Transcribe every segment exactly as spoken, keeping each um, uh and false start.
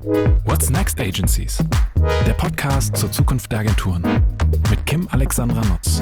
What's Next Agencies? Der Podcast zur Zukunft der Agenturen mit Kim Alexandra Nutz.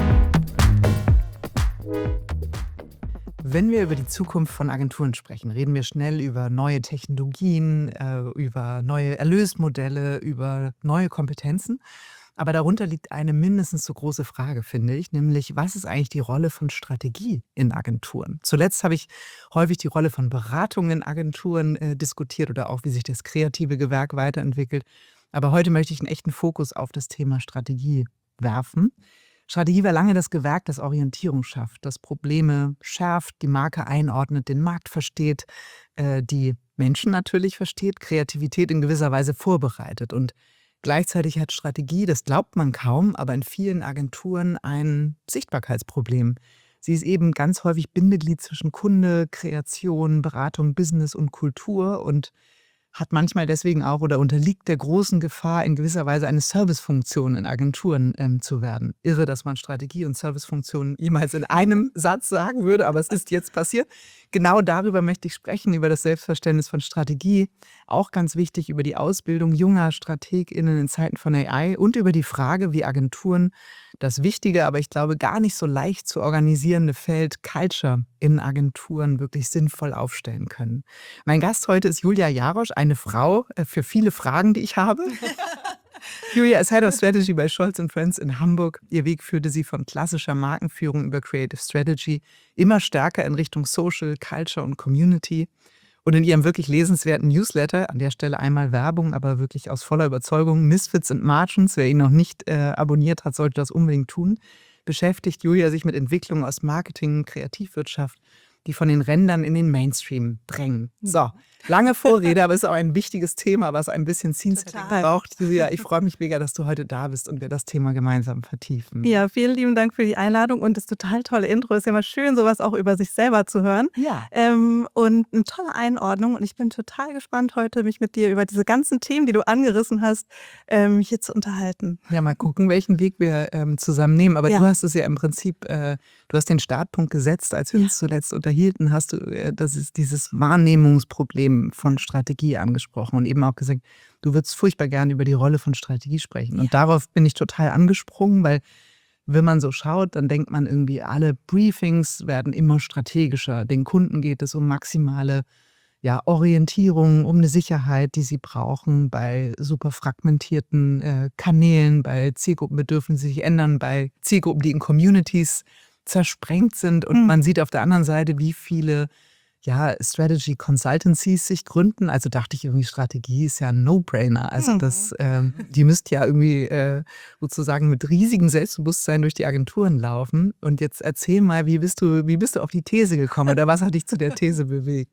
Wenn wir über die Zukunft von Agenturen sprechen, reden wir schnell über neue Technologien, äh, über neue Erlösmodelle, über neue Kompetenzen. Aber darunter liegt eine mindestens so große Frage, finde ich, nämlich was ist eigentlich die Rolle von Strategie in Agenturen? Zuletzt habe ich häufig die Rolle von Beratung in Agenturen äh, diskutiert oder auch, wie sich das kreative Gewerk weiterentwickelt. Aber heute möchte ich einen echten Fokus auf das Thema Strategie werfen. Strategie war lange das Gewerk, das Orientierung schafft, das Probleme schärft, die Marke einordnet, den Markt versteht, äh, die Menschen natürlich versteht, Kreativität in gewisser Weise vorbereitet. Und gleichzeitig hat Strategie, das glaubt man kaum, aber in vielen Agenturen ein Sichtbarkeitsproblem. Sie ist eben ganz häufig Bindeglied zwischen Kunde, Kreation, Beratung, Business und Kultur und hat manchmal deswegen auch oder unterliegt der großen Gefahr, in gewisser Weise eine Servicefunktion in Agenturen ähm, zu werden. Irre, dass man Strategie und Servicefunktion jemals in einem Satz sagen würde, aber es ist jetzt passiert. Genau darüber möchte ich sprechen, über das Selbstverständnis von Strategie. Auch ganz wichtig, über die Ausbildung junger StrategInnen in Zeiten von A I und über die Frage, wie Agenturen das wichtige, aber ich glaube gar nicht so leicht zu organisierende Feld Culture in Agenturen wirklich sinnvoll aufstellen können. Mein Gast heute ist Julia Jarosch, eine Frau äh, für viele Fragen, die ich habe. Julia ist Head of Strategy bei Scholz and Friends in Hamburg. Ihr Weg führte sie von klassischer Markenführung über Creative Strategy immer stärker in Richtung Social, Culture und Community. Und in ihrem wirklich lesenswerten Newsletter, an der Stelle einmal Werbung, aber wirklich aus voller Überzeugung, Misfits and Margins, wer ihn noch nicht äh, abonniert hat, sollte das unbedingt tun, beschäftigt Julia sich mit Entwicklungen aus Marketing und Kreativwirtschaft, die von den Rändern in den Mainstream drängen. So, lange Vorrede, aber es ist auch ein wichtiges Thema, was ein bisschen Scene-Setting braucht. Julia, ich freue mich mega, dass du heute da bist und wir das Thema gemeinsam vertiefen. Ja, vielen lieben Dank für die Einladung und das total tolle Intro. Ist ja mal schön, sowas auch über sich selber zu hören. Ja. Ähm, und eine tolle Einordnung und ich bin total gespannt, heute mich mit dir über diese ganzen Themen, die du angerissen hast, ähm, hier zu unterhalten. Ja, mal gucken, welchen Weg wir ähm, zusammen nehmen. Aber Ja. du hast es ja im Prinzip, äh, du hast den Startpunkt gesetzt, als wir uns zuletzt unterhielten, hast du äh, das ist dieses Wahrnehmungsproblem von Strategie angesprochen und eben auch gesagt, du würdest furchtbar gerne über die Rolle von Strategie sprechen. Und darauf bin ich total angesprungen, weil wenn man so schaut, dann denkt man irgendwie, alle Briefings werden immer strategischer. Den Kunden geht es um maximale ja, Orientierung, um eine Sicherheit, die sie brauchen bei super fragmentierten äh, Kanälen, bei Zielgruppenbedürfnissen, die sich ändern, bei Zielgruppen, die in Communities zersprengt sind. Und Mhm. man sieht auf der anderen Seite, wie viele ja, Strategy Consultancies sich gründen. Also dachte ich irgendwie, Strategie ist ja ein No-Brainer. Also Mhm. das, ähm, die müsste ja irgendwie äh, sozusagen mit riesigem Selbstbewusstsein durch die Agenturen laufen. Und jetzt erzähl mal, wie bist du, wie bist du auf die These gekommen oder was hat dich zu der These bewegt?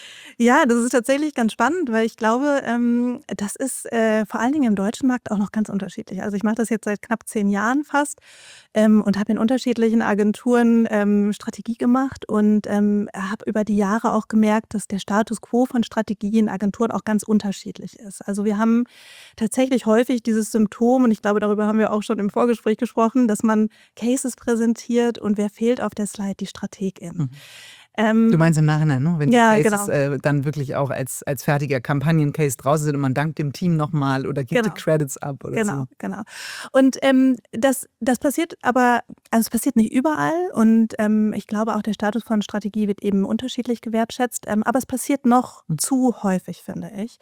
Ja, das ist tatsächlich ganz spannend, weil ich glaube, ähm, das ist äh, vor allen Dingen im deutschen Markt auch noch ganz unterschiedlich. Also ich mache das jetzt seit knapp zehn Jahren fast ähm, und habe in unterschiedlichen Agenturen ähm, Strategie gemacht und ähm, habe über die Jahre auch gemerkt, dass der Status quo von Strategie in Agenturen auch ganz unterschiedlich ist. Also wir haben tatsächlich häufig dieses Symptom und ich glaube, darüber haben wir auch schon im Vorgespräch gesprochen, dass man Cases präsentiert und wer fehlt auf der Slide? Die Strategin. Mhm. Ähm, Du meinst im Nachhinein, ne? Wenn die Ja, Cases genau. äh, dann wirklich auch als, als fertiger Kampagnencase draußen sind und man dankt dem Team nochmal oder gibt Genau. die Credits ab oder Genau, so. genau. Und ähm, das, das passiert aber, also es passiert nicht überall und ähm, ich glaube auch der Status von Strategie wird eben unterschiedlich gewertschätzt, ähm, aber es passiert noch Mhm. zu häufig, finde ich.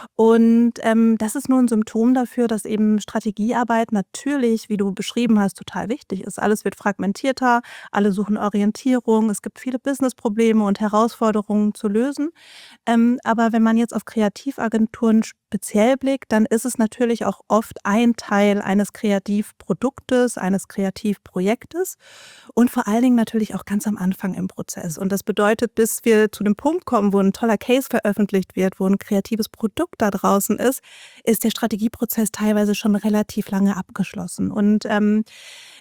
Und ähm, das ist nur ein Symptom dafür, dass eben Strategiearbeit natürlich, wie du beschrieben hast, total wichtig ist. Alles wird fragmentierter, alle suchen Orientierung, es gibt viele Businessprobleme und Herausforderungen zu lösen. Ähm, aber wenn man jetzt auf Kreativagenturen speziell blickt, dann ist es natürlich auch oft ein Teil eines Kreativproduktes, eines Kreativprojektes und vor allen Dingen natürlich auch ganz am Anfang im Prozess. Und das bedeutet, bis wir zu dem Punkt kommen, wo ein toller Case veröffentlicht wird, wo ein kreatives Produkt da draußen ist, ist der Strategieprozess teilweise schon relativ lange abgeschlossen. Und ähm,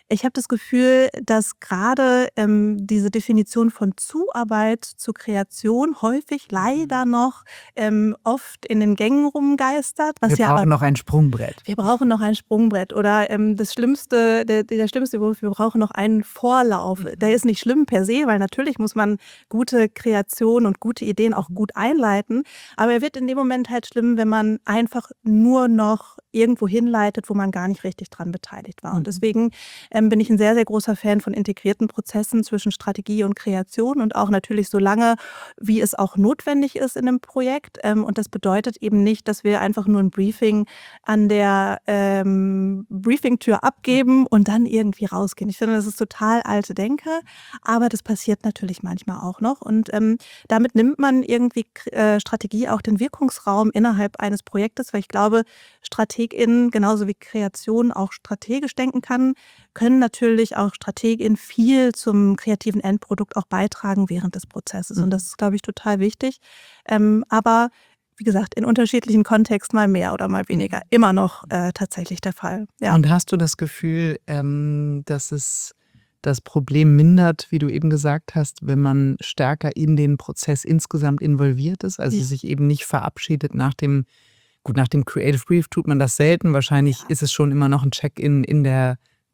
Ich habe das Gefühl, dass gerade ähm, diese Definition von Zuarbeit zur Kreation häufig leider noch ähm, oft in den Gängen rumgeistert. Was Wir ja aber brauchen noch ein Sprungbrett. wir brauchen noch ein Sprungbrett oder ähm, das Schlimmste, der, der schlimmste Beruf, wir brauchen noch einen Vorlauf. Der ist nicht schlimm per se, weil natürlich muss man gute Kreationen und gute Ideen auch gut einleiten. Aber er wird in dem Moment halt schlimm, wenn man einfach nur noch irgendwo hinleitet, wo man gar nicht richtig dran beteiligt war. Und deswegen ähm, bin ich ein sehr, sehr großer Fan von integrierten Prozessen zwischen Strategie und Kreation und auch natürlich so lange, wie es auch notwendig ist in einem Projekt. Ähm, und das bedeutet eben nicht, dass wir einfach nur ein Briefing an der ähm, Briefingtür abgeben und dann irgendwie rausgehen. Ich finde, das ist total alte Denke, aber das passiert natürlich manchmal auch noch. Und ähm, damit nimmt man irgendwie äh, Strategie auch den Wirkungsraum innerhalb eines Projektes, weil ich glaube, StrategInnen, genauso wie Kreation auch strategisch denken kann, können natürlich auch StrategInnen viel zum kreativen Endprodukt auch beitragen während des Prozesses. Und das ist, glaube ich, total wichtig. Ähm, aber wie gesagt, in unterschiedlichen Kontexten mal mehr oder mal weniger. Immer noch äh, tatsächlich der Fall. Ja. Und hast du das Gefühl, ähm, dass es das Problem mindert, wie du eben gesagt hast, wenn man stärker in den Prozess insgesamt involviert ist, also Ja. sich eben nicht verabschiedet nach dem, gut, nach dem Creative Brief tut man das selten, wahrscheinlich ist es schon immer noch ein Check-in in der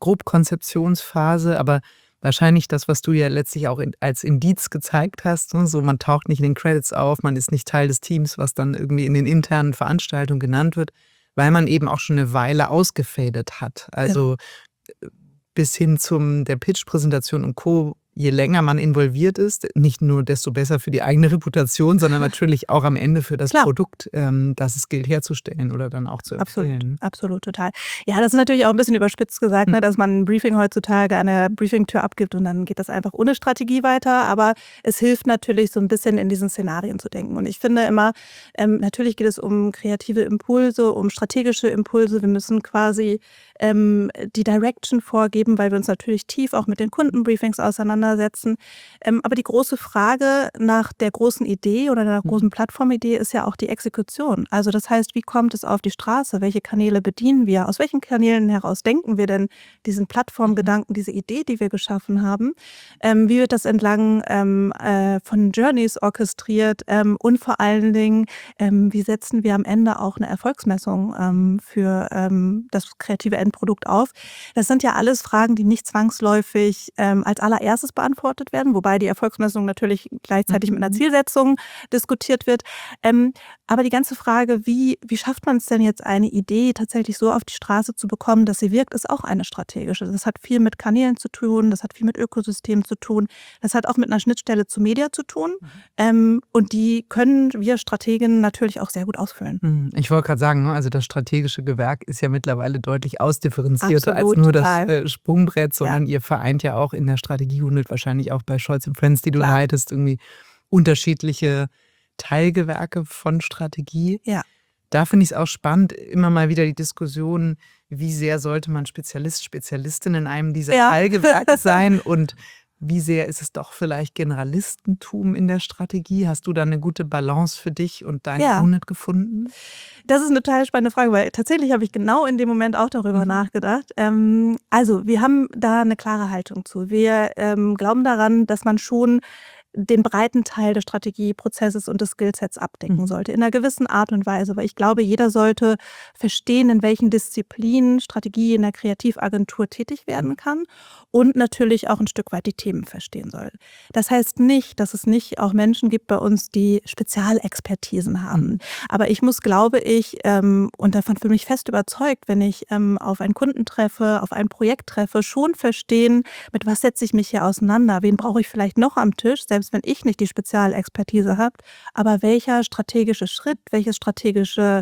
Grobkonzeptionsphase, aber wahrscheinlich das, was du ja letztlich auch in, als Indiz gezeigt hast, ne? So man taucht nicht in den Credits auf, man ist nicht Teil des Teams, was dann irgendwie in den internen Veranstaltungen genannt wird, weil man eben auch schon eine Weile ausgefadet hat. Also äh, bis hin zum der Pitch-Präsentation und Co., je länger man involviert ist, nicht nur desto besser für die eigene Reputation, sondern natürlich auch am Ende für das Klar. Produkt, ähm, das es gilt herzustellen oder dann auch zu Absolut, empfehlen. absolut, total. Ja, das ist natürlich auch ein bisschen überspitzt gesagt, ne, dass man ein Briefing heutzutage an der Briefingtür abgibt und dann geht das einfach ohne Strategie weiter. Aber es hilft natürlich so ein bisschen in diesen Szenarien zu denken. Und ich finde immer, ähm, natürlich geht es um kreative Impulse, um strategische Impulse. Wir müssen quasi ähm, die Direction vorgeben, weil wir uns natürlich tief auch mit den Kundenbriefings auseinandersetzen. Ähm, aber die große Frage nach der großen Idee oder der großen Plattformidee ist ja auch die Exekution. Also das heißt, wie kommt es auf die Straße? Welche Kanäle bedienen wir? Aus welchen Kanälen heraus denken wir denn diesen Plattformgedanken, diese Idee, die wir geschaffen haben? Ähm, wie wird das entlang ähm, äh, von Journeys orchestriert? Ähm, und vor allen Dingen, ähm, wie setzen wir am Ende auch eine Erfolgsmessung ähm, für ähm, das kreative Endprodukt auf? Das sind ja alles Fragen, die nicht zwangsläufig ähm, als allererstes beantwortet werden, wobei die Erfolgsmessung natürlich gleichzeitig mit einer Zielsetzung diskutiert wird. Ähm, aber die ganze Frage, wie, wie schafft man es denn jetzt, eine Idee tatsächlich so auf die Straße zu bekommen, dass sie wirkt, ist auch eine strategische. Das hat viel mit Kanälen zu tun, das hat viel mit Ökosystemen zu tun, das hat auch mit einer Schnittstelle zu Media zu tun. Mhm. Ähm, und die können wir Strateginnen natürlich auch sehr gut ausfüllen. Ich wollte gerade sagen, also das strategische Gewerk ist ja mittlerweile deutlich ausdifferenzierter Absolut, als nur total. das äh, Sprungbrett, sondern Ja. ihr vereint ja auch in der Strategieunit, wahrscheinlich auch bei Scholz and Friends, die du Klar. leitest, irgendwie unterschiedliche Teilgewerke von Strategie. Ja. Da finde ich es auch spannend, immer mal wieder die Diskussion, wie sehr sollte man Spezialist, Spezialistin in einem dieser Ja. Teilgewerke sein und wie sehr ist es doch vielleicht Generalistentum in der Strategie? Hast du da eine gute Balance für dich und deine Ja. Unit gefunden? Das ist eine total spannende Frage, weil tatsächlich habe ich genau in dem Moment auch darüber Mhm. nachgedacht. Ähm, also wir haben da eine klare Haltung zu. Wir ähm, glauben daran, dass man schon den breiten Teil des Strategieprozesses und des Skillsets abdecken Mhm. sollte, in einer gewissen Art und Weise. Weil ich glaube, jeder sollte verstehen, in welchen Disziplinen Strategie in der Kreativagentur tätig werden kann und natürlich auch ein Stück weit die Themen verstehen soll. Das heißt nicht, dass es nicht auch Menschen gibt bei uns, die Spezialexpertisen haben. Mhm. Aber ich muss, glaube ich, ähm, und davon bin ich fest überzeugt, wenn ich ähm, auf einen Kunden treffe, auf ein Projekt treffe, schon verstehen, mit was setze ich mich hier auseinander, wen brauche ich vielleicht noch am Tisch, selbst wenn ich nicht die Spezialexpertise habe, aber welcher strategische Schritt, welches strategische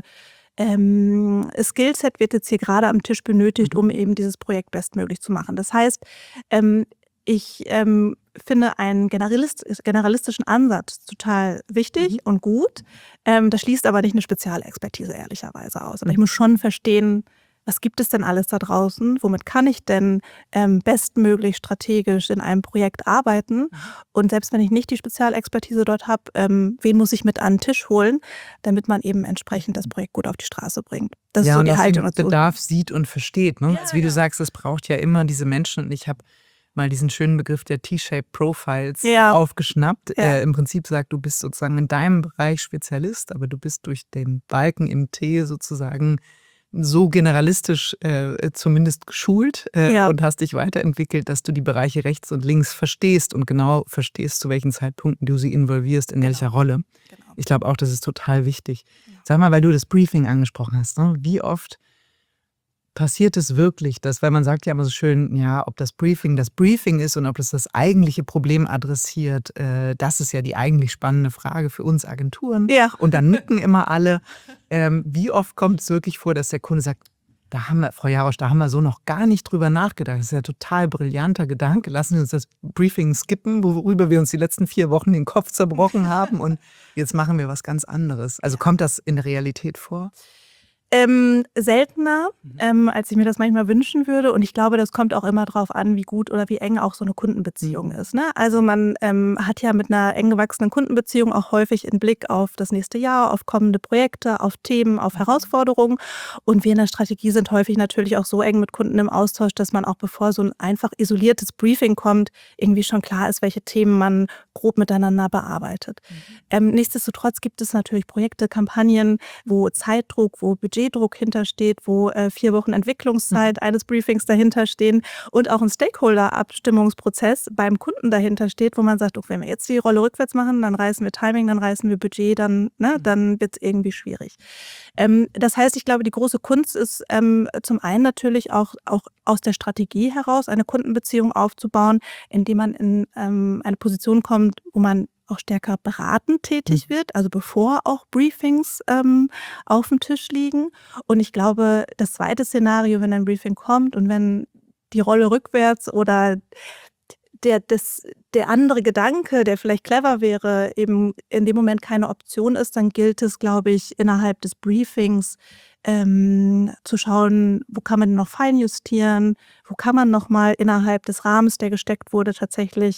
ähm, Skillset wird jetzt hier gerade am Tisch benötigt, um eben dieses Projekt bestmöglich zu machen. Das heißt, ähm, ich ähm, finde einen generalist, generalistischen Ansatz total wichtig Mhm. und gut. Ähm, das schließt aber nicht eine Spezialexpertise ehrlicherweise aus. Aber ich Mhm. muss schon verstehen, was gibt es denn alles da draußen? Womit kann ich denn ähm, bestmöglich strategisch in einem Projekt arbeiten? Und selbst wenn ich nicht die Spezialexpertise dort habe, ähm, wen muss ich mit an den Tisch holen, damit man eben entsprechend das Projekt gut auf die Straße bringt? Das ist Ja, so und die auch Haltung den dazu. Bedarf sieht und versteht. Ne? Ja, Also wie du ja. sagst, es braucht ja immer diese Menschen. Und ich habe mal diesen schönen Begriff der T-Shaped Profiles Ja, aufgeschnappt. ja, Äh, Im Prinzip sagt, du bist sozusagen in deinem Bereich Spezialist, aber du bist durch den Balken im T sozusagen so generalistisch äh, zumindest geschult äh, ja, und hast dich weiterentwickelt, dass du die Bereiche rechts und links verstehst und genau verstehst, zu welchen Zeitpunkten du sie involvierst, in welcher genau, Rolle. genau. Ich glaube auch, das ist total wichtig. Ja. Sag mal, weil du das Briefing angesprochen hast, ne? Wie oft passiert es wirklich, dass, weil man sagt ja immer so schön, ja, ob das Briefing das Briefing ist und ob es das eigentliche Problem adressiert, äh, das ist ja die eigentlich spannende Frage für uns Agenturen. Ja. Und dann nicken immer alle. Ähm, wie oft kommt es wirklich vor, dass der Kunde sagt, da haben wir, Frau Jarosch, da haben wir so noch gar nicht drüber nachgedacht. Das ist ja ein total brillanter Gedanke. Lassen Sie uns das Briefing skippen, worüber wir uns die letzten vier Wochen den Kopf zerbrochen haben und jetzt machen wir was ganz anderes. Also kommt das in der Realität vor? Ähm, seltener, ähm, als ich mir das manchmal wünschen würde. Und ich glaube, das kommt auch immer drauf an, wie gut oder wie eng auch so eine Kundenbeziehung Mhm. ist. Ne? Also man ähm, hat ja mit einer eng gewachsenen Kundenbeziehung auch häufig einen Blick auf das nächste Jahr, auf kommende Projekte, auf Themen, auf Herausforderungen. Und wir in der Strategie sind häufig natürlich auch so eng mit Kunden im Austausch, dass man auch bevor so ein einfach isoliertes Briefing kommt, irgendwie schon klar ist, welche Themen man grob miteinander bearbeitet. Ähm, nichtsdestotrotz gibt es natürlich Projekte, Kampagnen, wo Zeitdruck, wo Budgetdruck hintersteht, wo äh, vier Wochen Entwicklungszeit eines Briefings dahinter stehen und auch ein Stakeholder-Abstimmungsprozess beim Kunden dahinter steht, wo man sagt, okay, wenn wir jetzt die Rolle rückwärts machen, dann reißen wir Timing, dann reißen wir Budget, dann, ne, dann wird es irgendwie schwierig. Ähm, das heißt, ich glaube, die große Kunst ist ähm, zum einen natürlich auch, auch aus der Strategie heraus eine Kundenbeziehung aufzubauen, indem man in ähm, eine Position kommt, wo man auch stärker beratend tätig wird, also bevor auch Briefings ähm, auf dem Tisch liegen. Und ich glaube, das zweite Szenario, wenn ein Briefing kommt und wenn die Rolle rückwärts oder der, das, der andere Gedanke, der vielleicht clever wäre, eben in dem Moment keine Option ist, dann gilt es, glaube ich, innerhalb des Briefings ähm, zu schauen, wo kann man denn noch feinjustieren, wo kann man nochmal innerhalb des Rahmens, der gesteckt wurde, tatsächlich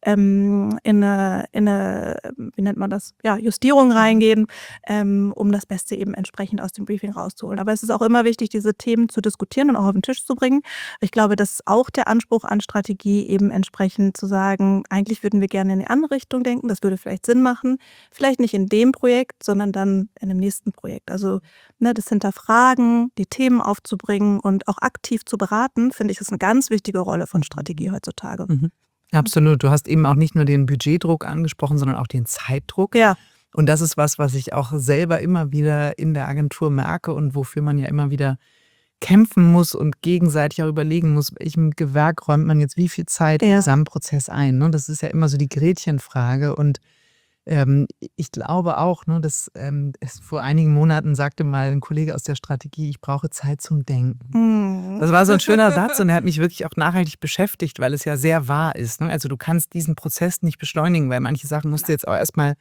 ähm, in eine, in eine, wie nennt man das, ja, Justierung reingehen, ähm, um das Beste eben entsprechend aus dem Briefing rauszuholen. Aber es ist auch immer wichtig, diese Themen zu diskutieren und auch auf den Tisch zu bringen. Ich glaube, das ist auch der Anspruch an Strategie, eben entsprechend zu sagen, eigentlich würden wir gerne in die andere Richtung denken, das würde vielleicht Sinn machen, vielleicht nicht in dem Projekt, sondern dann in dem nächsten Projekt. Also ne, das Hinterfragen, die Themen aufzubringen und auch aktiv zu beraten, finde ich, ist eine ganz wichtige Rolle von Strategie heutzutage. Mhm. Absolut. Du hast eben auch nicht nur den Budgetdruck angesprochen, sondern auch den Zeitdruck. Ja, Und das ist was, was ich auch selber immer wieder in der Agentur merke und wofür man ja immer wieder kämpfen muss und gegenseitig auch überlegen muss, welchem Gewerk räumt man jetzt wie viel Zeit im ja, Gesamtprozess ein. Ne? Das ist ja immer so die Gretchenfrage. Und ähm, ich glaube auch, ne, dass ähm, es vor einigen Monaten sagte mal ein Kollege aus der Strategie, ich brauche Zeit zum Denken. Mhm. Das war so ein schöner Satz und er hat mich wirklich auch nachhaltig beschäftigt, weil es ja sehr wahr ist. Ne? Also du kannst diesen Prozess nicht beschleunigen, weil manche Sachen musst du jetzt auch erstmal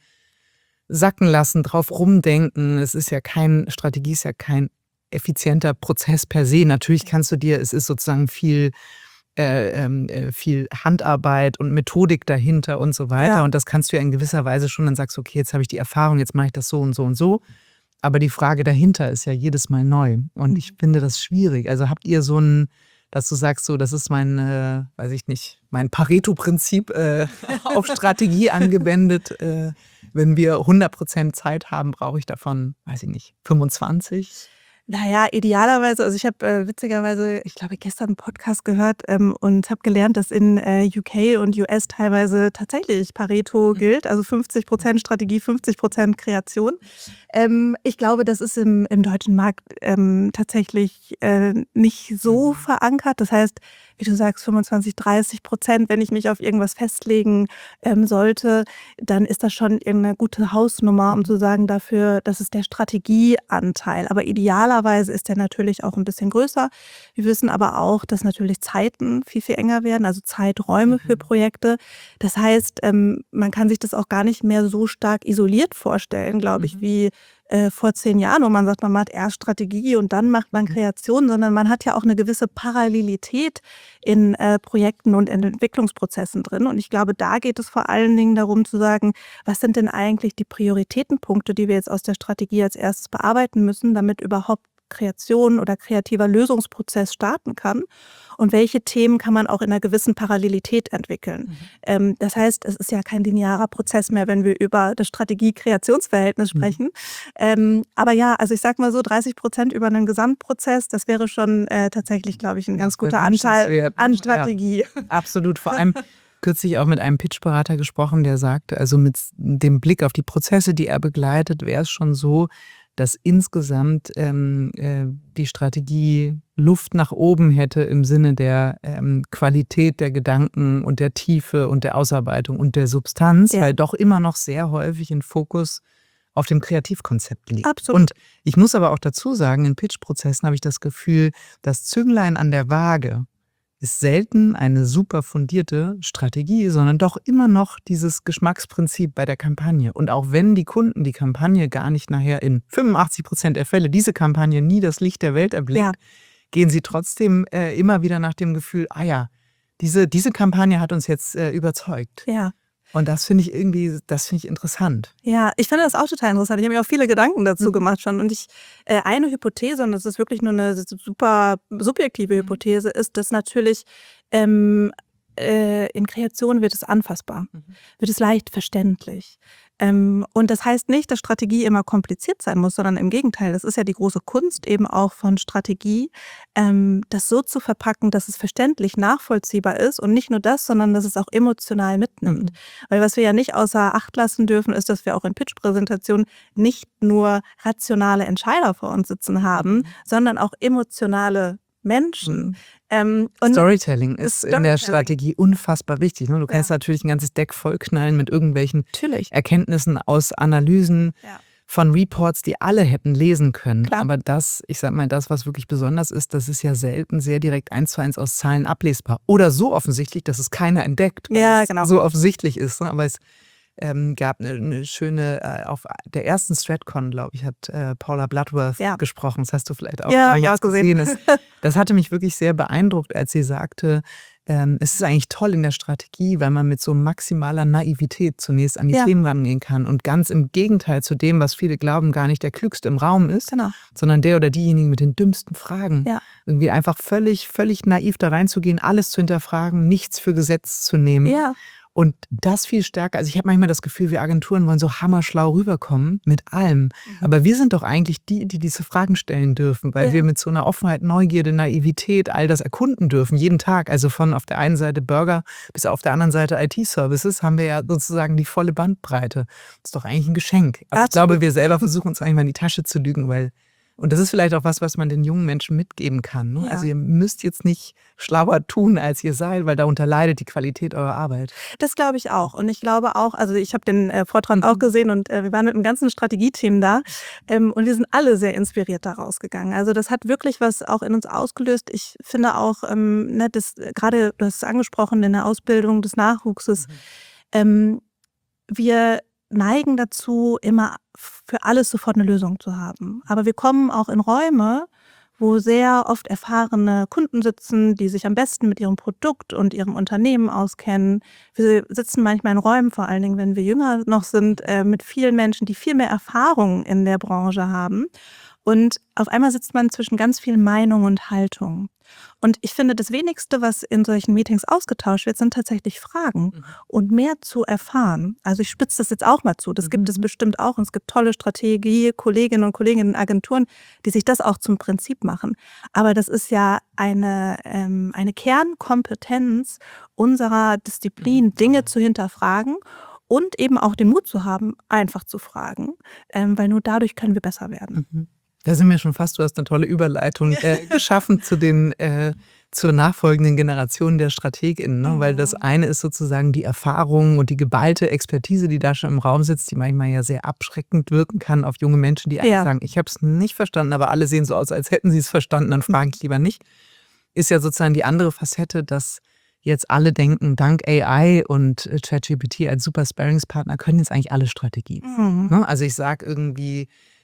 sacken lassen, drauf rumdenken. Es ist ja kein, Strategie ist ja kein effizienter Prozess per se. Natürlich kannst du dir, es ist sozusagen viel, äh, ähm, äh, viel Handarbeit und Methodik dahinter und so weiter. Ja. Und das kannst du ja in gewisser Weise schon, dann sagst du, okay, jetzt habe ich die Erfahrung, jetzt mache ich das so und so und so. Aber die Frage dahinter ist ja jedes Mal neu. Und ich finde das schwierig. Also habt ihr so ein, dass du sagst, so, das ist mein, äh, weiß ich nicht, mein Pareto-Prinzip äh, auf Strategie angewendet. Äh, wenn wir hundert Prozent Zeit haben, brauche ich davon, weiß ich nicht, fünfundzwanzig? Naja, idealerweise, also ich habe äh, witzigerweise, ich glaube, gestern einen Podcast gehört ähm, und habe gelernt, dass in äh, U K und U S teilweise tatsächlich Pareto gilt, also fünfzig Prozent Strategie, fünfzig Prozent Kreation. Ähm, ich glaube, das ist im, im deutschen Markt ähm, tatsächlich äh, nicht so verankert. Das heißt, wie du sagst, fünfundzwanzig, dreißig Prozent, wenn ich mich auf irgendwas festlegen ähm, sollte, dann ist das schon irgendeine gute Hausnummer, um zu sagen, dafür, das ist der Strategieanteil. Aber idealerweise ist der natürlich auch ein bisschen größer. Wir wissen aber auch, dass natürlich Zeiten viel, viel enger werden, also Zeiträume für Projekte. Das heißt, ähm, man kann sich das auch gar nicht mehr so stark isoliert vorstellen, glaube ich, wie äh, vor zehn Jahren, wo man sagt, man macht erst Strategie und dann macht man Kreation, sondern man hat ja auch eine gewisse Parallelität in äh, Projekten und in Entwicklungsprozessen drin. Und ich glaube, da geht es vor allen Dingen darum zu sagen, was sind denn eigentlich die Prioritätenpunkte, die wir jetzt aus der Strategie als erstes bearbeiten müssen, damit überhaupt Kreation oder kreativer Lösungsprozess starten kann und welche Themen kann man auch in einer gewissen Parallelität entwickeln. Mhm. Ähm, das heißt, es ist ja kein linearer Prozess mehr, wenn wir über das Strategie-Kreationsverhältnis sprechen. Mhm. Ähm, aber ja, also ich sag mal so, dreißig Prozent über einen Gesamtprozess, das wäre schon äh, tatsächlich, glaube ich, ein ganz guter Anteil an Strategie. Ja, absolut, vor allem kürzlich auch mit einem Pitchberater gesprochen, der sagte, also mit dem Blick auf die Prozesse, die er begleitet, wäre es schon so, dass insgesamt ähm, äh, die Strategie Luft nach oben hätte im Sinne der ähm, Qualität der Gedanken und der Tiefe und der Ausarbeitung und der Substanz, ja. weil doch immer noch sehr häufig ein Fokus auf dem Kreativkonzept liegt. Absolut. Und ich muss aber auch dazu sagen, in Pitchprozessen habe ich das Gefühl, das Zünglein an der Waage ist selten eine super fundierte Strategie, sondern doch immer noch dieses Geschmacksprinzip bei der Kampagne. Und auch wenn die Kunden die Kampagne gar nicht nachher in fünfundachtzig Prozent der Fälle diese Kampagne nie das Licht der Welt erblickt, ja. gehen sie trotzdem äh, immer wieder nach dem Gefühl, ah ja, diese, diese Kampagne hat uns jetzt äh, überzeugt. Ja. Und das finde ich irgendwie, das finde ich interessant. Ja, ich finde das auch total interessant. Ich habe mir auch viele Gedanken dazu mhm. gemacht schon. Und ich, äh, eine Hypothese, und das ist wirklich nur eine super subjektive Hypothese, ist, dass natürlich ähm, äh, in Kreation wird es anfassbar, mhm. wird es leicht verständlich. Ähm, und das heißt nicht, dass Strategie immer kompliziert sein muss, sondern im Gegenteil, das ist ja die große Kunst eben auch von Strategie, ähm, das so zu verpacken, dass es verständlich, nachvollziehbar ist und nicht nur das, sondern dass es auch emotional mitnimmt. Mhm. Weil was wir ja nicht außer Acht lassen dürfen, ist, dass wir auch in Pitch-Präsentationen nicht nur rationale Entscheider vor uns sitzen haben, mhm. sondern auch emotionale Menschen. Mhm. Ähm, und Storytelling ist Storytelling. in der Strategie unfassbar wichtig. Ne? Du kannst ja. natürlich ein ganzes Deck vollknallen mit irgendwelchen natürlich. Erkenntnissen aus Analysen ja. von Reports, die alle hätten lesen können. Klar. Aber das, ich sag mal, das, was wirklich besonders ist, das ist ja selten sehr direkt eins zu eins aus Zahlen ablesbar. Oder so offensichtlich, dass es keiner entdeckt, weil ja, es genau. so offensichtlich ist. Ne? Aber es Ähm, gab eine, eine schöne, äh, auf der ersten StratCon, glaube ich, hat äh, Paula Bloodworth ja. gesprochen. Das hast du vielleicht auch ja, ja, gesehen. Das, das hatte mich wirklich sehr beeindruckt, als sie sagte, ähm, es ist eigentlich toll in der Strategie, weil man mit so maximaler Naivität zunächst an die ja. Themen rangehen kann und ganz im Gegenteil zu dem, was viele glauben, gar nicht der Klügste im Raum ist, genau. sondern der oder diejenigen mit den dümmsten Fragen. Ja. Irgendwie einfach völlig, völlig naiv da reinzugehen, alles zu hinterfragen, nichts für Gesetz zu nehmen. Ja. Und das viel stärker, also ich habe manchmal das Gefühl, wir Agenturen wollen so hammerschlau rüberkommen mit allem. Mhm. Aber wir sind doch eigentlich die, die diese Fragen stellen dürfen, weil ja. wir mit so einer Offenheit, Neugierde, Naivität all das erkunden dürfen, jeden Tag. Also von auf der einen Seite Burger bis auf der anderen Seite I T-Services haben wir ja sozusagen die volle Bandbreite. Das ist doch eigentlich ein Geschenk. Aber ich glaube, wir selber versuchen uns eigentlich mal in die Tasche zu lügen, weil und das ist vielleicht auch was, was man den jungen Menschen mitgeben kann. Ne? Ja. Also ihr müsst jetzt nicht schlauer tun, als ihr seid, weil darunter leidet die Qualität eurer Arbeit. Das glaube ich auch. Und ich glaube auch, also ich habe den äh, Vortrag mhm. auch gesehen und äh, wir waren mit einem ganzen Strategieteam da ähm, und wir sind alle sehr inspiriert da rausgegangen. Also das hat wirklich was auch in uns ausgelöst. Ich finde auch, ähm, ne, das gerade, du hast es angesprochen, in der Ausbildung des Nachwuchses, mhm. ähm, wir neigen dazu, immer für alles sofort eine Lösung zu haben. Aber wir kommen auch in Räume, wo sehr oft erfahrene Kunden sitzen, die sich am besten mit ihrem Produkt und ihrem Unternehmen auskennen. Wir sitzen manchmal in Räumen, vor allen Dingen, wenn wir jünger noch sind, äh, mit vielen Menschen, die viel mehr Erfahrung in der Branche haben. Und auf einmal sitzt man zwischen ganz vielen Meinungen und Haltungen. Und ich finde, das Wenigste, was in solchen Meetings ausgetauscht wird, sind tatsächlich Fragen mhm. und mehr zu erfahren. Also ich spitze das jetzt auch mal zu. Das mhm. gibt es bestimmt auch. Und es gibt tolle Strategie, Kolleginnen und Kollegen in Agenturen, die sich das auch zum Prinzip machen. Aber das ist ja eine, ähm, eine Kernkompetenz unserer Disziplin, mhm. Dinge zu hinterfragen. Und eben auch den Mut zu haben, einfach zu fragen. Ähm, weil nur dadurch können wir besser werden. Mhm. Da sind wir schon fast, du hast eine tolle Überleitung äh, geschaffen zu den, äh, zur nachfolgenden Generation der StrategInnen. Ne? Mhm. Weil das eine ist sozusagen die Erfahrung und die geballte Expertise, die da schon im Raum sitzt, die manchmal ja sehr abschreckend wirken kann auf junge Menschen, die eigentlich ja. sagen, ich habe es nicht verstanden, aber alle sehen so aus, als hätten sie es verstanden, dann frage ich lieber nicht. Ist ja sozusagen die andere Facette, dass jetzt alle denken, dank A I und ChatGPT als super Sparringspartner können jetzt eigentlich alle Strategien. Mhm. Ne? Also ich sage irgendwie,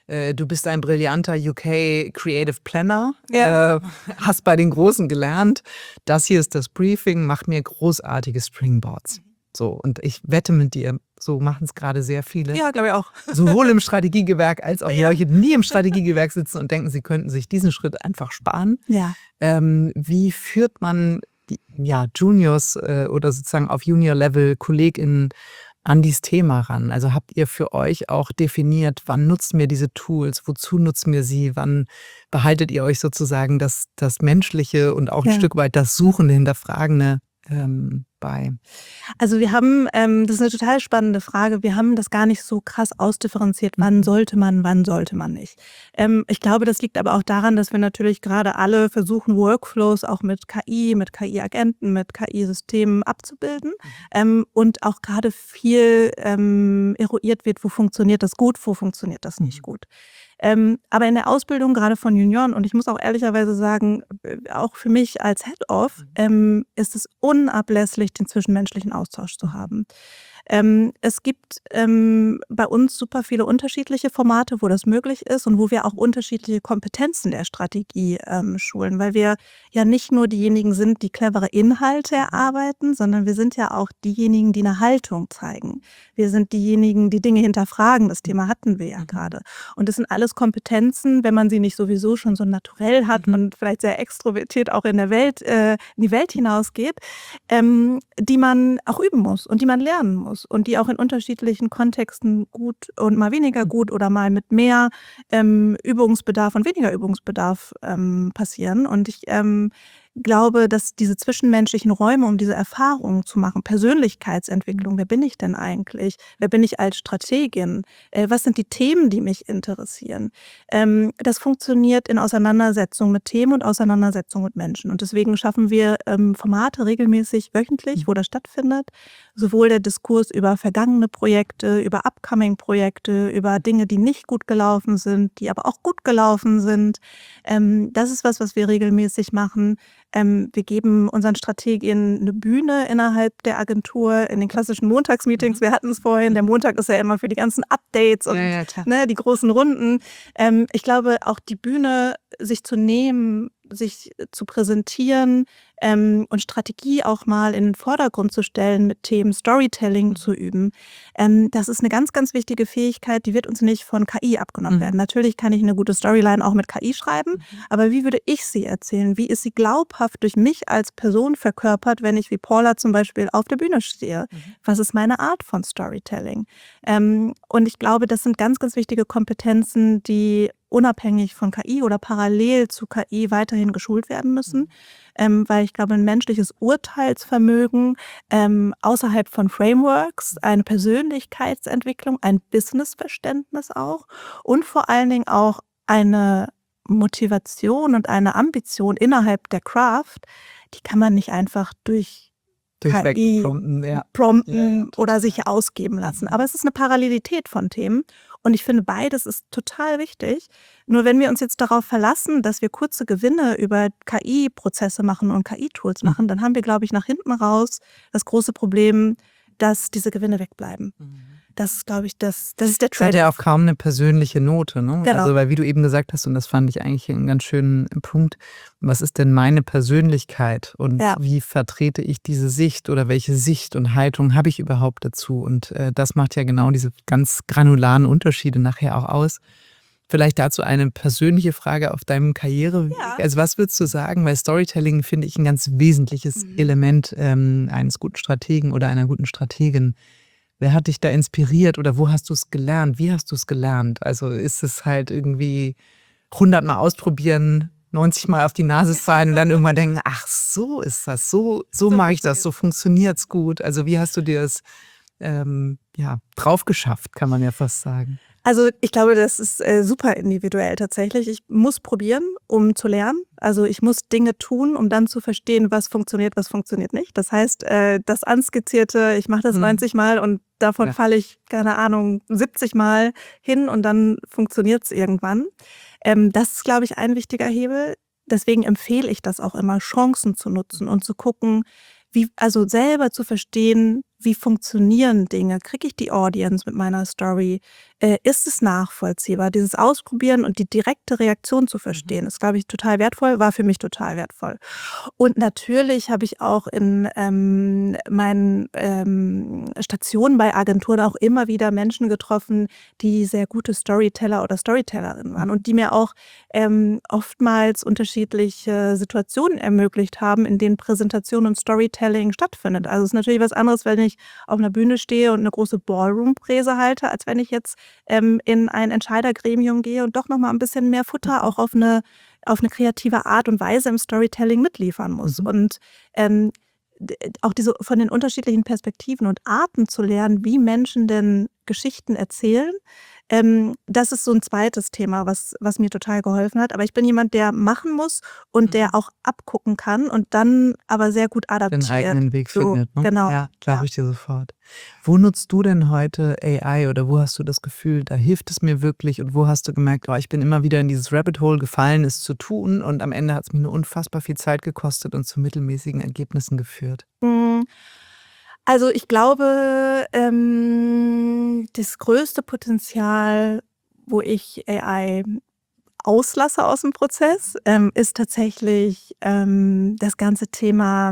äh, du bist ein brillanter U K Creative Planner, Ja. äh, hast bei den Großen gelernt, das hier ist das Briefing, mach mir großartige Springboards. So, und ich wette mit dir, so machen es gerade sehr viele. Ja, glaube ich auch. Sowohl im Strategiegewerk als auch Ja. welche, die nie im Strategiegewerk sitzen und denken, sie könnten sich diesen Schritt einfach sparen. Ja. Ähm, wie führt man die ja, Juniors äh, oder sozusagen auf Junior-Level KollegInnen an dieses Thema ran? Also habt ihr für euch auch definiert, wann nutzen wir diese Tools, wozu nutzen wir sie, wann behaltet ihr euch sozusagen das, das Menschliche und auch ein Ja. Stück weit das Suchende, Hinterfragende ähm, bei? Also wir haben, ähm, das ist eine total spannende Frage, wir haben das gar nicht so krass ausdifferenziert, wann sollte man, wann sollte man nicht. Ähm, ich glaube, das liegt aber auch daran, dass wir natürlich gerade alle versuchen, Workflows auch mit K I, mit K I-Agenten, mit K I-Systemen abzubilden ähm, und auch gerade viel ähm, eruiert wird, wo funktioniert das gut, wo funktioniert das nicht gut. Ähm, aber in der Ausbildung gerade von Junioren, und ich muss auch ehrlicherweise sagen, äh, auch für mich als Head-Off, ähm, ist es unablässlich, den zwischenmenschlichen Austausch zu haben. Ähm, es gibt ähm, bei uns super viele unterschiedliche Formate, wo das möglich ist und wo wir auch unterschiedliche Kompetenzen der Strategie ähm, schulen, weil wir ja nicht nur diejenigen sind, die clevere Inhalte erarbeiten, sondern wir sind ja auch diejenigen, die eine Haltung zeigen. Wir sind diejenigen, die Dinge hinterfragen. Das Thema hatten wir ja gerade. Und das sind alles Kompetenzen, wenn man sie nicht sowieso schon so naturell hat Mhm. und vielleicht sehr extrovertiert auch in der Welt, äh, in die Welt hinausgeht, ähm, die man auch üben muss und die man lernen muss und die auch in unterschiedlichen Kontexten gut und mal weniger gut oder mal mit mehr ähm, Übungsbedarf und weniger Übungsbedarf ähm, passieren. Und ich ähm, glaube, dass diese zwischenmenschlichen Räume, um diese Erfahrungen zu machen, Persönlichkeitsentwicklung, wer bin ich denn eigentlich? Wer bin ich als Strategin? Äh, was sind die Themen, die mich interessieren? Ähm, das funktioniert in Auseinandersetzung mit Themen und Auseinandersetzung mit Menschen. Und deswegen schaffen wir ähm, Formate regelmäßig wöchentlich, wo das stattfindet. Sowohl der Diskurs über vergangene Projekte, über Upcoming-Projekte, über Dinge, die nicht gut gelaufen sind, die aber auch gut gelaufen sind. Ähm, das ist was, was wir regelmäßig machen. Ähm, wir geben unseren Strategien eine Bühne innerhalb der Agentur in den klassischen Montagsmeetings. Wir hatten es vorhin, der Montag ist ja immer für die ganzen Updates und Ja, ja, klar. ne, die großen Runden. Ähm, ich glaube, auch die Bühne sich zu nehmen, sich zu präsentieren ähm, und Strategie auch mal in den Vordergrund zu stellen, mit Themen Storytelling zu üben, ähm, das ist eine ganz, ganz wichtige Fähigkeit, die wird uns nicht von K I abgenommen Mhm. werden. Natürlich kann ich eine gute Storyline auch mit K I schreiben, aber wie würde ich sie erzählen? Wie ist sie glaubhaft durch mich als Person verkörpert, wenn ich wie Paula zum Beispiel auf der Bühne stehe? Was ist meine Art von Storytelling? Ähm, und ich glaube, das sind ganz, ganz wichtige Kompetenzen, die unabhängig von K I oder parallel zu K I weiterhin geschult werden müssen, ähm, weil ich glaube, ein menschliches Urteilsvermögen ähm, außerhalb von Frameworks, eine Persönlichkeitsentwicklung, ein Businessverständnis auch und vor allen Dingen auch eine Motivation und eine Ambition innerhalb der Craft, die kann man nicht einfach durch Durchweg K I prompten, ja. prompten Ja, oder sich ausgeben lassen. Aber es ist eine Parallelität von Themen und ich finde, beides ist total wichtig. Nur wenn wir uns jetzt darauf verlassen, dass wir kurze Gewinne über K I-Prozesse machen und K I-Tools machen, dann haben wir, glaube ich, nach hinten raus das große Problem, dass diese Gewinne wegbleiben. Das ist, glaube ich, das, das ist der Das hat Trade. ja auch kaum eine persönliche Note, ne? Genau. Also, weil wie du eben gesagt hast, und das fand ich eigentlich einen ganz schönen Punkt, was ist denn meine Persönlichkeit und Ja. wie vertrete ich diese Sicht oder welche Sicht und Haltung habe ich überhaupt dazu? Und äh, das macht ja genau diese ganz granularen Unterschiede nachher auch aus. Vielleicht dazu eine persönliche Frage auf deinem Karriereweg. Ja. Also was würdest du sagen, weil Storytelling finde ich ein ganz wesentliches Mhm. Element ähm, eines guten Strategen oder einer guten Strategin. Wer hat dich da inspiriert oder wo hast du es gelernt? Wie hast du es gelernt? Also ist es halt irgendwie hundert Mal ausprobieren, neunzig Mal auf die Nase fallen und dann irgendwann denken, ach so ist das, so, so So mache ich das, so funktioniert es gut. Also wie hast du dir das ähm, ja, drauf geschafft, kann man ja fast sagen. Also ich glaube, das ist äh, super individuell tatsächlich. Ich muss probieren, um zu lernen. Also ich muss Dinge tun, um dann zu verstehen, was funktioniert, was funktioniert nicht. Das heißt, äh, das Anskizzierte, ich mache das Mhm. neunzig Mal und davon Ja. falle ich, keine Ahnung, siebzig Mal hin und dann funktioniert es irgendwann. Ähm, das ist, glaube ich, ein wichtiger Hebel. Deswegen empfehle ich das auch immer, Chancen zu nutzen und zu gucken, wie, also selber zu verstehen, wie funktionieren Dinge. Kriege ich die Audience mit meiner Story? äh, ist es nachvollziehbar? Dieses Ausprobieren und die direkte Reaktion zu Mhm. verstehen, ist, glaube ich, total wertvoll, war für mich total wertvoll. Und natürlich habe ich auch in ähm, meinen ähm, Stationen bei Agenturen auch immer wieder Menschen getroffen, die sehr gute Storyteller oder Storytellerinnen waren und die mir auch ähm, oftmals unterschiedliche Situationen ermöglicht haben, in denen Präsentation und Storytelling stattfindet. Also es ist natürlich was anderes, wenn ich auf einer Bühne stehe und eine große Ballroom-Präse halte, als wenn ich jetzt ähm, in ein Entscheidergremium gehe und doch noch mal ein bisschen mehr Futter auch auf eine auf eine kreative Art und Weise im Storytelling mitliefern muss. Mhm. Und ähm, d- auch diese von den unterschiedlichen Perspektiven und Arten zu lernen, wie Menschen denn Geschichten erzählen, ähm, das ist so ein zweites Thema, was, was mir total geholfen hat. Aber ich bin jemand, der machen muss und der Mhm. auch abgucken kann und dann aber sehr gut Den adaptiert. eigenen Weg So, findet, ne? genau. Ja, glaube Ja. ich dir sofort. Wo nutzt du denn heute A I oder wo hast du das Gefühl, da hilft es mir wirklich und wo hast du gemerkt, oh, ich bin immer wieder in dieses Rabbit Hole gefallen, es zu tun und am Ende hat es mich nur unfassbar viel Zeit gekostet und zu mittelmäßigen Ergebnissen geführt? Mm, Also ich glaube, ähm, das größte Potenzial, wo ich A I auslasse aus dem Prozess, ähm, ist tatsächlich ähm, das ganze Thema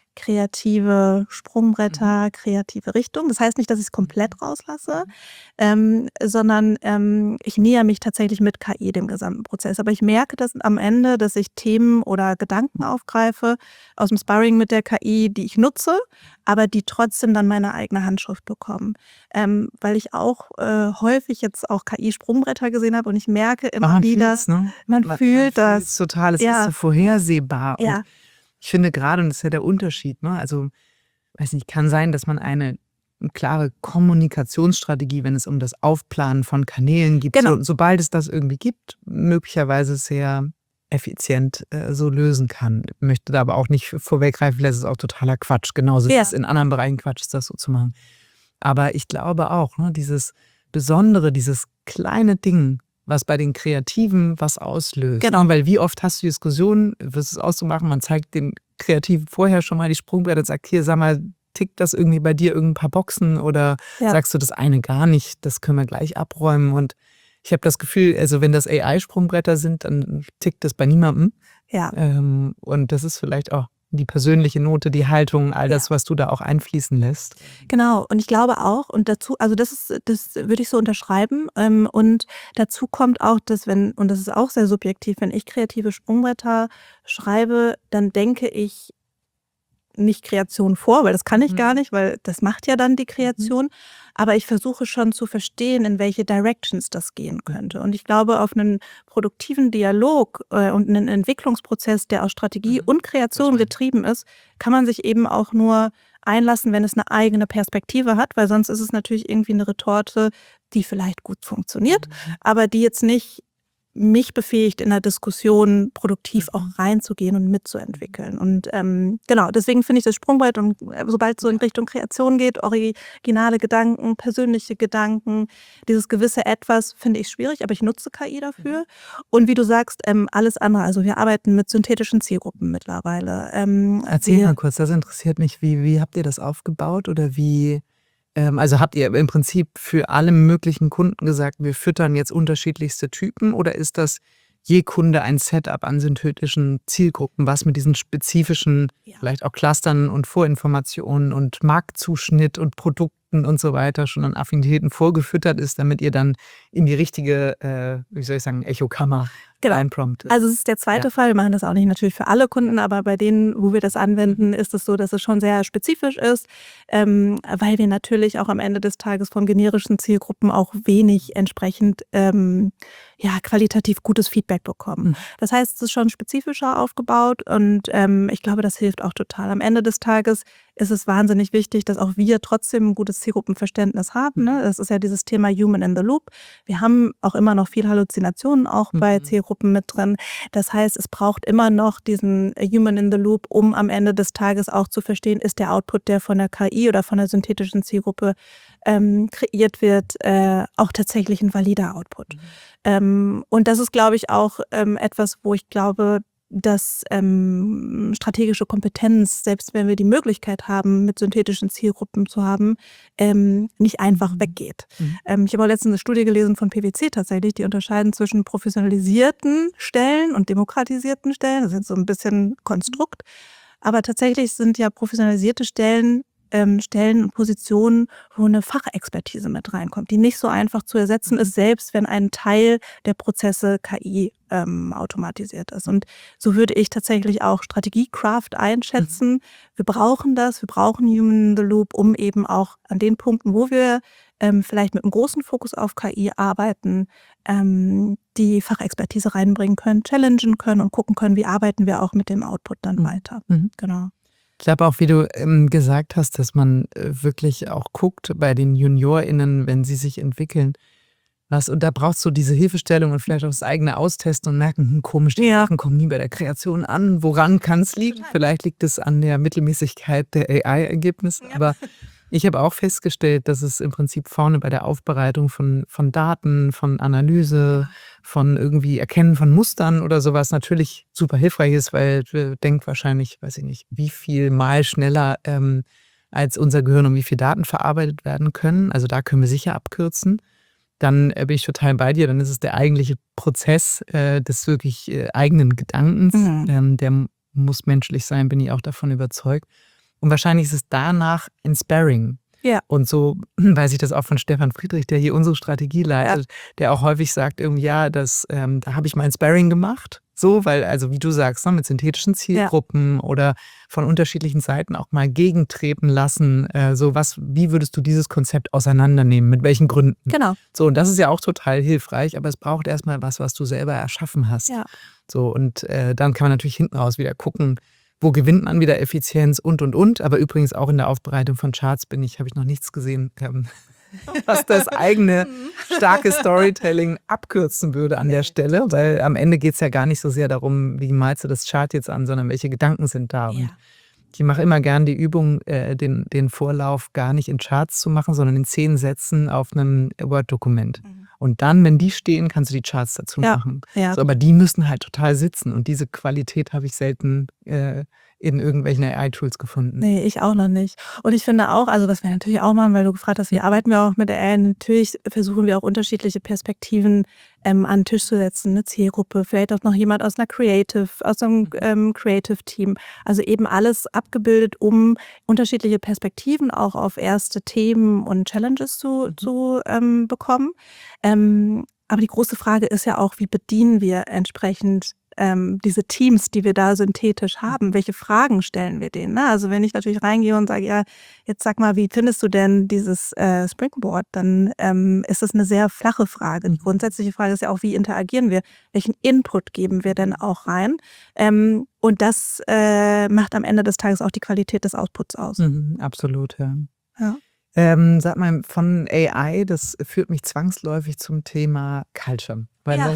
kreative Mhm. Sprungbretter, kreative Richtung. Das heißt nicht, dass ich es komplett Mhm. rauslasse, ähm, sondern ähm, ich näher mich tatsächlich mit K I dem gesamten Prozess. Aber ich merke das am Ende, dass ich Themen oder Gedanken aufgreife aus dem Sparring mit der K I, die ich nutze, aber die trotzdem dann meine eigene Handschrift bekommen. Ähm, weil ich auch äh, häufig jetzt auch K I-Sprungbretter gesehen habe und ich merke Aber immer man wieder, fühlt's, ne? man Man man fühlt fühlt's das. total. Es ist so Ja, vorhersehbar und ja, ich finde gerade, und das ist ja der Unterschied, ne? Also, weiß nicht, kann sein, dass man eine klare Kommunikationsstrategie, wenn es um das Aufplanen von Kanälen gibt, genau. so sobald es das irgendwie gibt, möglicherweise sehr effizient, äh, so lösen kann. Möchte da aber auch nicht vorweggreifen, das ist auch totaler Quatsch. Genauso wie es Ja, in anderen Bereichen Quatsch ist, das so zu machen. Aber ich glaube auch, ne, dieses Besondere, dieses kleine Ding, was bei den Kreativen was auslöst. genau. Ne? Weil wie oft hast du Diskussionen, wirst es auszumachen, man zeigt den Kreativen vorher schon mal die Sprungbretter und sagt, hier, sag mal, tickt das irgendwie bei dir irgendein paar Boxen oder Ja, sagst du das eine gar nicht, das können wir gleich abräumen. Und ich habe das Gefühl, also wenn das A I-Sprungbretter sind, dann tickt das bei niemandem. ja, Ähm, und das ist vielleicht auch die persönliche Note, die Haltung, all ja. das, was du da auch einfließen lässt. Genau. Und ich glaube auch, und dazu, also das ist, das würde ich so unterschreiben. Ähm, und dazu kommt auch, dass wenn, und das ist auch sehr subjektiv, wenn ich kreative Sprungbretter schreibe, dann denke ich nicht Kreation vor, weil das kann ich gar Mhm. nicht, weil das macht ja dann die Mhm. Kreation. Aber ich versuche schon zu verstehen, in welche Directions das gehen könnte. Und ich glaube, auf einen produktiven Dialog äh, und einen Entwicklungsprozess, der aus Strategie Mhm. und Kreation Total. getrieben ist, kann man sich eben auch nur einlassen, wenn es eine eigene Perspektive hat, weil sonst ist es natürlich irgendwie eine Retorte, die vielleicht gut funktioniert, Mhm. aber die jetzt nicht mich befähigt, in der Diskussion produktiv auch Mhm. reinzugehen und mitzuentwickeln. Und ähm, genau, deswegen finde ich das Sprungbrett und äh, sobald es so in Ja. Richtung Kreation geht, originale Gedanken, persönliche Gedanken, dieses gewisse Etwas finde ich schwierig, aber ich nutze K I Mhm. dafür. Und wie du sagst, ähm, alles andere, also wir arbeiten mit synthetischen Zielgruppen mittlerweile. Ähm, Erzähl wir, mal kurz, das interessiert mich. Wie, wie habt ihr das aufgebaut oder wie, ähm, also habt ihr im Prinzip für alle möglichen Kunden gesagt, wir füttern jetzt unterschiedlichste Typen oder ist das je Kunde ein Setup an synthetischen Zielgruppen, was mit diesen spezifischen, ja. vielleicht auch Clustern und Vorinformationen und Marktzuschnitt und Produkten und so weiter schon an Affinitäten vorgefüttert ist, damit ihr dann in die richtige, äh, wie soll ich sagen, Echokammer Genau. reinpromptet? Also es ist der zweite Ja. Fall. Wir machen das auch nicht natürlich für alle Kunden, aber bei denen, wo wir das anwenden, Mhm. ist es so, dass es schon sehr spezifisch ist, ähm, weil wir natürlich auch am Ende des Tages von generischen Zielgruppen auch wenig entsprechend ähm, ja, qualitativ gutes Feedback bekommen. Mhm. Das heißt, es ist schon spezifischer aufgebaut und ähm, ich glaube, das hilft auch total. Am Ende des Tages ist es wahnsinnig wichtig, dass auch wir trotzdem ein gutes Zielgruppenverständnis haben. Ne? Mhm. Das ist ja dieses Thema Human in the Loop. Wir haben auch immer noch viel Halluzinationen auch bei Mhm. Zielgruppen mit drin. Das heißt, es braucht immer noch diesen Human in the Loop, um am Ende des Tages auch zu verstehen, ist der Output, der von der K I oder von der synthetischen Zielgruppe ähm, kreiert wird, äh, auch tatsächlich ein valider Output. Mhm. Ähm, und das ist, glaube ich, auch ähm, etwas, wo ich glaube, dass ähm, strategische Kompetenz, selbst wenn wir die Möglichkeit haben, mit synthetischen Zielgruppen zu haben, ähm, nicht einfach weggeht. Mhm. Ähm, ich habe auch letztens eine Studie gelesen von P wC tatsächlich, die unterscheiden zwischen professionalisierten Stellen und demokratisierten Stellen. Das ist jetzt so ein bisschen Konstrukt. Aber tatsächlich sind ja professionalisierte Stellen ähm, Stellen und Positionen, wo eine Fachexpertise mit reinkommt, die nicht so einfach zu ersetzen ist, selbst wenn ein Teil der Prozesse K I ähm, automatisiert ist. Und so würde ich tatsächlich auch Strategiecraft einschätzen. Mhm. Wir brauchen das, wir brauchen Human in the Loop, um eben auch an den Punkten, wo wir ähm, vielleicht mit einem großen Fokus auf K I arbeiten, ähm, die Fachexpertise reinbringen können, challengen können und gucken können, wie arbeiten wir auch mit dem Output dann mhm. weiter. Mhm. Genau. Ich glaube auch, wie du ähm, gesagt hast, dass man äh, wirklich auch guckt bei den JuniorInnen, wenn sie sich entwickeln, was, und da brauchst du diese Hilfestellung und vielleicht auch das eigene Austesten und merken, hm, komisch, die Ja. Sachen kommen nie bei der Kreation an. Woran kann es liegen? Vielleicht liegt es an der Mittelmäßigkeit der A I-Ergebnisse, Ja. aber ich habe auch festgestellt, dass es im Prinzip vorne bei der Aufbereitung von, von Daten, von Analyse, von irgendwie Erkennen von Mustern oder sowas natürlich super hilfreich ist, weil du denkst wahrscheinlich, weiß ich nicht, wie viel mal schneller ähm, als unser Gehirn und wie viel Daten verarbeitet werden können. Also da können wir sicher abkürzen. Dann äh, bin ich total bei dir. Dann ist es der eigentliche Prozess äh, des wirklich äh, eigenen Gedankens. Mhm. Ähm, der muss menschlich sein, bin ich auch davon überzeugt. Und wahrscheinlich ist es danach ein Sparring. Ja. Und so weiß ich das auch von Stefan Friedrich, der hier unsere Strategie leitet, ja. der auch häufig sagt, irgendwie, ja, das, ähm, da habe ich mal ein Sparring gemacht. So, weil, also wie du sagst, ne, mit synthetischen Zielgruppen ja. oder von unterschiedlichen Seiten auch mal gegentreten lassen. Äh, so, was, wie würdest du dieses Konzept auseinandernehmen? Mit welchen Gründen? Genau. So, und das ist ja auch total hilfreich, aber es braucht erstmal was, was du selber erschaffen hast. Ja. So, und äh, dann kann man natürlich hinten raus wieder gucken, wo gewinnt man wieder Effizienz und, und, und. Aber übrigens auch in der Aufbereitung von Charts bin ich, habe ich noch nichts gesehen, ähm, was das eigene starke Storytelling abkürzen würde an der Stelle. Weil am Ende geht es ja gar nicht so sehr darum, wie malst du das Chart jetzt an, sondern welche Gedanken sind da. Ja. Und ich mache immer gern die Übung, äh, den, den Vorlauf gar nicht in Charts zu machen, sondern in zehn Sätzen auf einem Word-Dokument. Mhm. Und dann, wenn die stehen, kannst du die Charts dazu ja. machen. Ja. So, aber die müssen halt total sitzen. Und diese Qualität habe ich selten äh, in irgendwelchen A I-Tools gefunden. Nee, ich auch noch nicht. Und ich finde auch, also was wir natürlich auch machen, weil du gefragt hast, wie arbeiten wir auch mit A I, natürlich versuchen wir auch unterschiedliche Perspektiven ähm, an den Tisch zu setzen. Eine Zielgruppe, vielleicht auch noch jemand aus einer Creative, aus einem ähm, Creative-Team. Also eben alles abgebildet, um unterschiedliche Perspektiven auch auf erste Themen und Challenges zu, mhm. zu ähm, bekommen. Ähm, aber die große Frage ist ja auch, wie bedienen wir entsprechend ähm, diese Teams, die wir da synthetisch haben? Welche Fragen stellen wir denen? Ne? Also wenn ich natürlich reingehe und sage, ja, jetzt sag mal, wie findest du denn dieses äh, Springboard? Dann ähm, ist das eine sehr flache Frage. Die grundsätzliche Frage ist ja auch, wie interagieren wir? Welchen Input geben wir denn auch rein? Ähm, und das äh, macht am Ende des Tages auch die Qualität des Outputs aus. Mhm, absolut, ja. Ja. Ähm, sag mal, von A I, das führt mich zwangsläufig zum Thema Culture. Weil, Ja.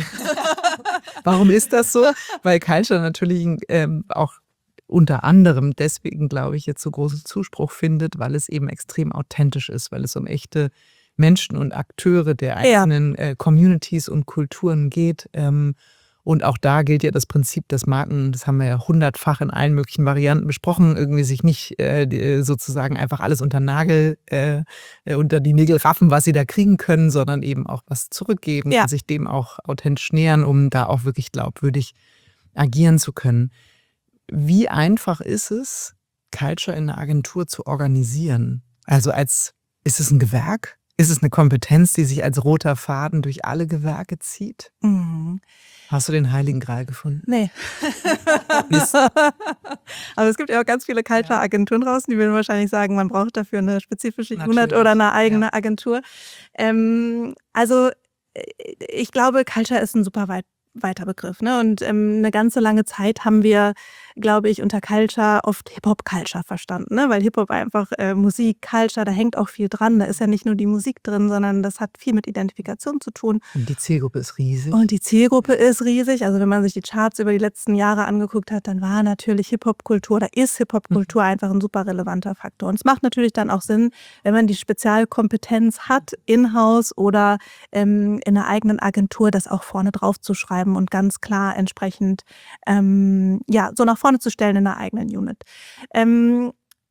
warum ist das so? Weil Culture natürlich ähm, auch unter anderem deswegen, glaube ich, jetzt so großen Zuspruch findet, weil es eben extrem authentisch ist, weil es um echte Menschen und Akteure der einzelnen ja. äh, Communities und Kulturen geht. Ähm, Und auch da gilt ja das Prinzip, dass Marken, das haben wir ja hundertfach in allen möglichen Varianten besprochen, irgendwie sich nicht äh, sozusagen einfach alles unter Nagel, äh, unter die Nägel raffen, was sie da kriegen können, sondern eben auch was zurückgeben Ja. und sich dem auch authentisch nähern, um da auch wirklich glaubwürdig agieren zu können. Wie einfach ist es, Culture in einer Agentur zu organisieren? Also als, ist es ein Gewerk? Ist es eine Kompetenz, die sich als roter Faden durch alle Gewerke zieht? Mhm. Hast du den Heiligen Gral gefunden? Nee. Aber es gibt ja auch ganz viele Culture-Agenturen draußen, die würden wahrscheinlich sagen, man braucht dafür eine spezifische Unit Natürlich. oder eine eigene Ja. Agentur. Ähm, also ich glaube, Culture ist ein super weit, weiter Begriff. Ne? Und ähm, eine ganze lange Zeit haben wir, glaube ich, unter Culture oft Hip-Hop-Culture verstanden. Ne? Weil Hip-Hop einfach äh, Musik, Culture, da hängt auch viel dran. Da ist ja nicht nur die Musik drin, sondern das hat viel mit Identifikation zu tun. Und die Zielgruppe ist riesig. Und die Zielgruppe ist riesig. Also wenn man sich die Charts über die letzten Jahre angeguckt hat, dann war natürlich Hip-Hop-Kultur, da ist Hip-Hop-Kultur mhm. einfach ein super relevanter Faktor. Und es macht natürlich dann auch Sinn, wenn man die Spezialkompetenz hat, in-house oder ähm, in einer eigenen Agentur, das auch vorne drauf zu schreiben vorzuschreiben und ganz klar entsprechend ähm, ja, so nach vorne zu stellen in der eigenen Unit. Ähm,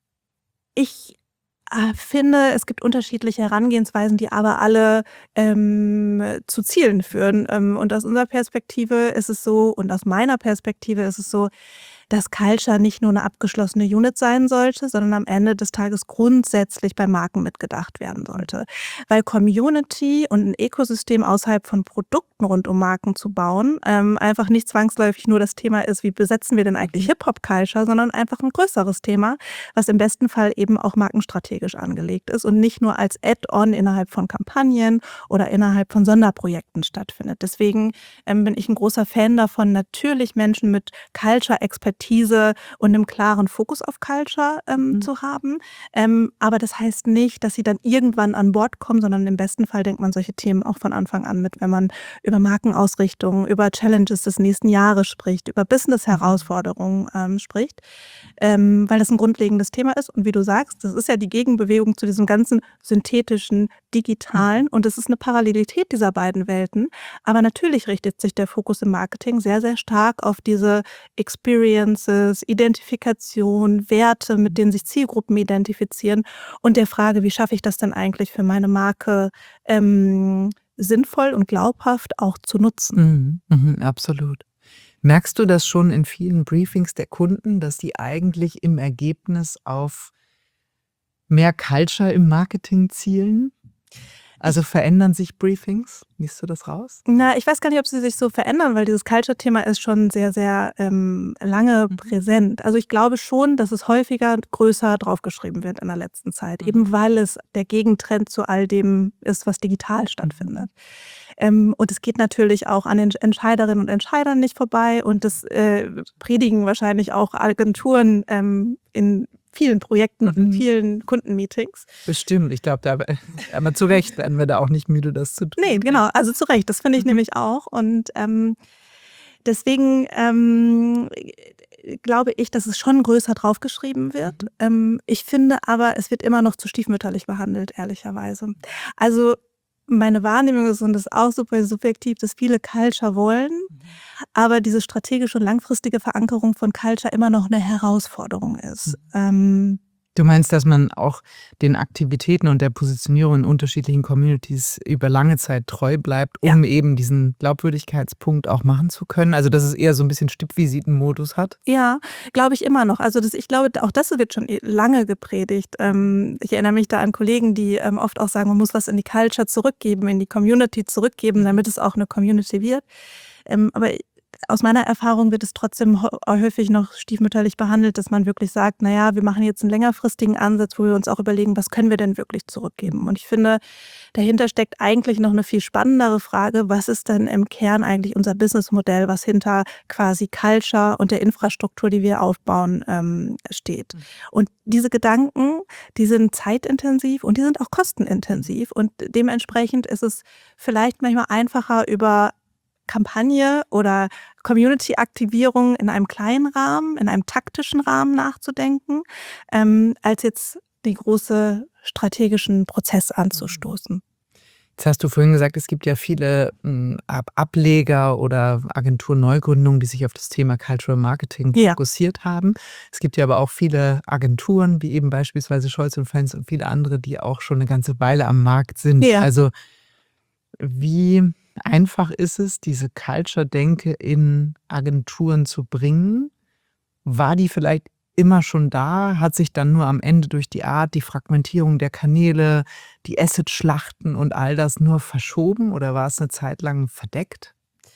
ich äh, finde, es gibt unterschiedliche Herangehensweisen, die aber alle ähm, zu Zielen führen. Ähm, und aus unserer Perspektive ist es so, und aus meiner Perspektive ist es so, dass Culture nicht nur eine abgeschlossene Unit sein sollte, sondern am Ende des Tages grundsätzlich bei Marken mitgedacht werden sollte. Weil Community und ein Ökosystem außerhalb von Produkten rund um Marken zu bauen, ähm, einfach nicht zwangsläufig nur das Thema ist, wie besetzen wir denn eigentlich Hip-Hop-Culture, sondern einfach ein größeres Thema, was im besten Fall eben auch markenstrategisch angelegt ist und nicht nur als Add-on innerhalb von Kampagnen oder innerhalb von Sonderprojekten stattfindet. Deswegen ähm, bin ich ein großer Fan davon, natürlich Menschen mit Culture-Expertise und einem klaren Fokus auf Culture ähm, Mhm. zu haben. Ähm, aber das heißt nicht, dass sie dann irgendwann an Bord kommen, sondern im besten Fall denkt man solche Themen auch von Anfang an mit, wenn man über Markenausrichtung, über Challenges des nächsten Jahres spricht, über Business-Herausforderungen ähm, spricht, ähm, weil das ein grundlegendes Thema ist. Und wie du sagst, das ist ja die Gegenbewegung zu diesem ganzen synthetischen, digitalen und es ist eine Parallelität dieser beiden Welten. Aber natürlich richtet sich der Fokus im Marketing sehr, sehr stark auf diese Experiences, Identifikation, Werte, mit denen sich Zielgruppen identifizieren und der Frage, wie schaffe ich das denn eigentlich für meine Marke ähm, sinnvoll und glaubhaft auch zu nutzen. Mhm. Mhm. Absolut. Merkst du das schon in vielen Briefings der Kunden, dass die eigentlich im Ergebnis auf mehr Culture im Marketing zielen? Also verändern sich Briefings? Liest du das raus? Na, ich weiß gar nicht, ob sie sich so verändern, weil dieses Culture-Thema ist schon sehr, sehr ähm, lange Mhm. präsent. Also ich glaube schon, dass es häufiger größer draufgeschrieben wird in der letzten Zeit, Mhm. eben weil es der Gegentrend zu all dem ist, was digital stattfindet. Ähm, und es geht natürlich auch an den Entscheiderinnen und Entscheidern nicht vorbei und das äh, predigen wahrscheinlich auch Agenturen ähm, in vielen Projekten und in Mhm. vielen Kundenmeetings. Bestimmt. Ich glaube, da, aber zu Recht werden wir da auch nicht müde, das zu tun. Nee, genau, also zu Recht, das finde ich Mhm. nämlich auch. Und ähm, deswegen ähm, glaube ich, dass es schon größer draufgeschrieben wird. Mhm. Ähm, ich finde aber, es wird immer noch zu stiefmütterlich behandelt, ehrlicherweise. Also meine Wahrnehmung ist, und das ist auch super subjektiv, dass viele Culture wollen, Mhm. aber diese strategische und langfristige Verankerung von Culture immer noch eine Herausforderung ist. Mhm. Ähm, Du meinst, dass man auch den Aktivitäten und der Positionierung in unterschiedlichen Communities über lange Zeit treu bleibt, Ja. um eben diesen Glaubwürdigkeitspunkt auch machen zu können? Also dass es eher so ein bisschen Stippvisitenmodus hat? Ja, glaube ich immer noch. Also das, ich glaube, auch das wird schon eh lange gepredigt. Ähm, ich erinnere mich da an Kollegen, die ähm, oft auch sagen, man muss was in die Culture zurückgeben, in die Community zurückgeben, damit es auch eine Community wird. Ähm, aber aus meiner Erfahrung wird es trotzdem hä- häufig noch stiefmütterlich behandelt, dass man wirklich sagt, naja, wir machen jetzt einen längerfristigen Ansatz, wo wir uns auch überlegen, was können wir denn wirklich zurückgeben. Und ich finde, dahinter steckt eigentlich noch eine viel spannendere Frage, was ist denn im Kern eigentlich unser Businessmodell, was hinter quasi Culture und der Infrastruktur, die wir aufbauen, ähm, steht. Mhm. Und diese Gedanken, die sind zeitintensiv und die sind auch kostenintensiv. Und dementsprechend ist es vielleicht manchmal einfacher, über Kampagne oder Community-Aktivierung in einem kleinen Rahmen, in einem taktischen Rahmen nachzudenken, ähm, als jetzt den großen strategischen Prozess anzustoßen. Jetzt hast du vorhin gesagt, es gibt ja viele m, Ab- Ableger oder Agentur-Neugründungen, die sich auf das Thema Cultural Marketing Ja. fokussiert haben. Es gibt ja aber auch viele Agenturen, wie eben beispielsweise Scholz und Friends und viele andere, die auch schon eine ganze Weile am Markt sind. Ja. Also wie einfach ist es, diese Culture-Denke in Agenturen zu bringen? War die vielleicht immer schon da, hat sich dann nur am Ende durch die Art, die Fragmentierung der Kanäle, die Asset-Schlachten und all das nur verschoben oder war es eine Zeit lang verdeckt?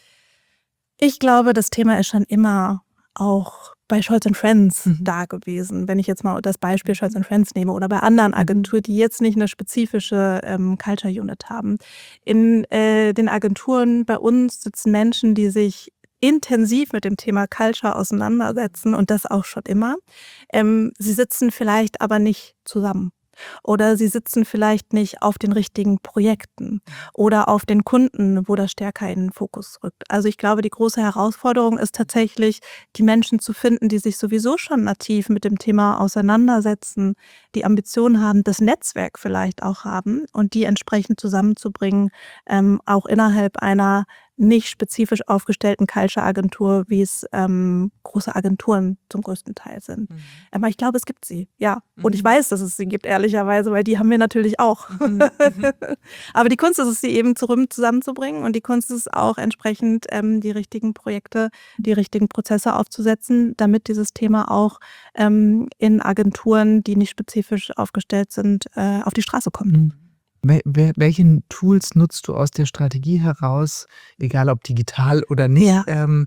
Ich glaube, das Thema ist schon immer auch bei Scholz und Friends Mhm. da gewesen, wenn ich jetzt mal das Beispiel Scholz und Friends nehme oder bei anderen Mhm. Agenturen, die jetzt nicht eine spezifische ähm, Culture Unit haben. In äh, den Agenturen bei uns sitzen Menschen, die sich intensiv mit dem Thema Culture auseinandersetzen und das auch schon immer. Ähm, sie sitzen vielleicht aber nicht zusammen. Oder sie sitzen vielleicht nicht auf den richtigen Projekten oder auf den Kunden, wo das stärker in den Fokus rückt. Also ich glaube, die große Herausforderung ist tatsächlich, die Menschen zu finden, die sich sowieso schon nativ mit dem Thema auseinandersetzen, die Ambitionen haben, das Netzwerk vielleicht auch haben und die entsprechend zusammenzubringen, ähm, auch innerhalb einer nicht spezifisch aufgestellten Culture-Agentur, wie es ähm, große Agenturen zum größten Teil sind. Mhm. Aber ich glaube, es gibt sie, ja. Mhm. Und ich weiß, dass es sie gibt, ehrlicherweise, weil die haben wir natürlich auch. Mhm. Aber die Kunst ist es, sie eben zusammenzubringen, und die Kunst ist es auch, entsprechend ähm, die richtigen Projekte, die richtigen Prozesse aufzusetzen, damit dieses Thema auch ähm, in Agenturen, die nicht spezifisch aufgestellt sind, äh, auf die Straße kommt. Mhm. Welchen Tools nutzt du aus der Strategie heraus, egal ob digital oder nicht, ja. ähm,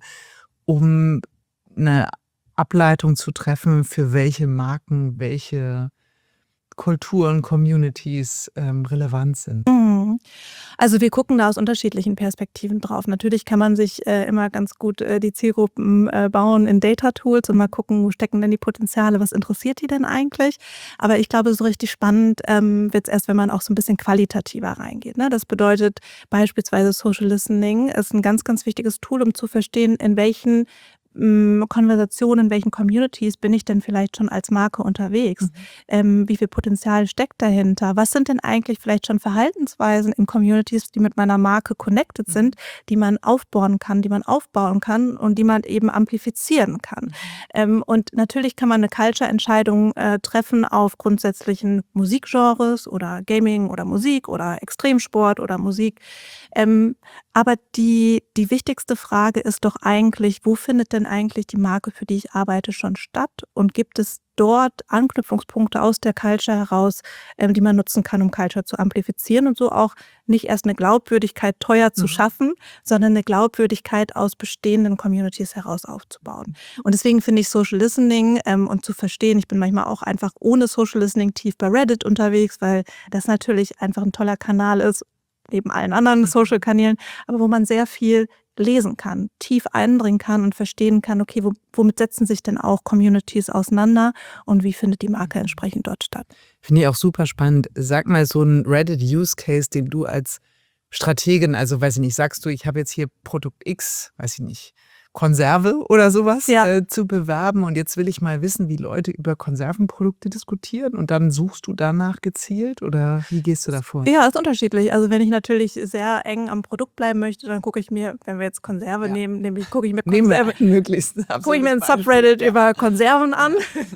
um eine Ableitung zu treffen, für welche Marken, welche Kulturen, Communities ähm, relevant sind? Mhm. Also wir gucken da aus unterschiedlichen Perspektiven drauf. Natürlich kann man sich äh, immer ganz gut äh, die Zielgruppen äh, bauen in Data-Tools und mal gucken, wo stecken denn die Potenziale, was interessiert die denn eigentlich. Aber ich glaube, so richtig spannend ähm, wird es erst, wenn man auch so ein bisschen qualitativer reingeht. Ne? Das bedeutet beispielsweise Social Listening ist ein ganz, ganz wichtiges Tool, um zu verstehen, in welchen Konversationen, in welchen Communities bin ich denn vielleicht schon als Marke unterwegs? Mhm. Ähm, wie viel Potenzial steckt dahinter? Was sind denn eigentlich vielleicht schon Verhaltensweisen in Communities, die mit meiner Marke connected mhm. sind, die man aufbauen kann, die man aufbauen kann und die man eben amplifizieren kann? Mhm. Ähm, und natürlich kann man eine Culture-Entscheidung äh, treffen auf grundsätzlichen Musikgenres oder Gaming oder Musik oder Extremsport oder Musik. Ähm, aber die, die wichtigste Frage ist doch eigentlich, wo findet denn eigentlich die Marke, für die ich arbeite, schon statt? Und gibt es dort Anknüpfungspunkte aus der Culture heraus, ähm, die man nutzen kann, um Culture zu amplifizieren und so auch nicht erst eine Glaubwürdigkeit teuer zu mhm. schaffen, sondern eine Glaubwürdigkeit aus bestehenden Communities heraus aufzubauen. Und deswegen finde ich Social Listening ähm, und zu verstehen, ich bin manchmal auch einfach ohne Social Listening tief bei Reddit unterwegs, weil das natürlich einfach ein toller Kanal ist, neben allen anderen Social-Kanälen, aber wo man sehr viel lesen kann, tief eindringen kann und verstehen kann, okay, wo, womit setzen sich denn auch Communities auseinander und wie findet die Marke entsprechend dort statt? Finde ich auch super spannend. Sag mal, so ein Reddit-Use-Case, den du als Strategin, also weiß ich nicht, sagst du, ich habe jetzt hier Produkt X, weiß ich nicht, Konserve oder sowas ja. äh, zu bewerben, und jetzt will ich mal wissen, wie Leute über Konservenprodukte diskutieren, und dann suchst du danach gezielt, oder wie gehst du da vor? Ja, ist unterschiedlich. Also wenn ich natürlich sehr eng am Produkt bleiben möchte, dann gucke ich mir, wenn wir jetzt Konserve ja. nehmen, nämlich gucke ich mir Konserve, möglichst gucke ich mir ein Subreddit ja. über Konserven an.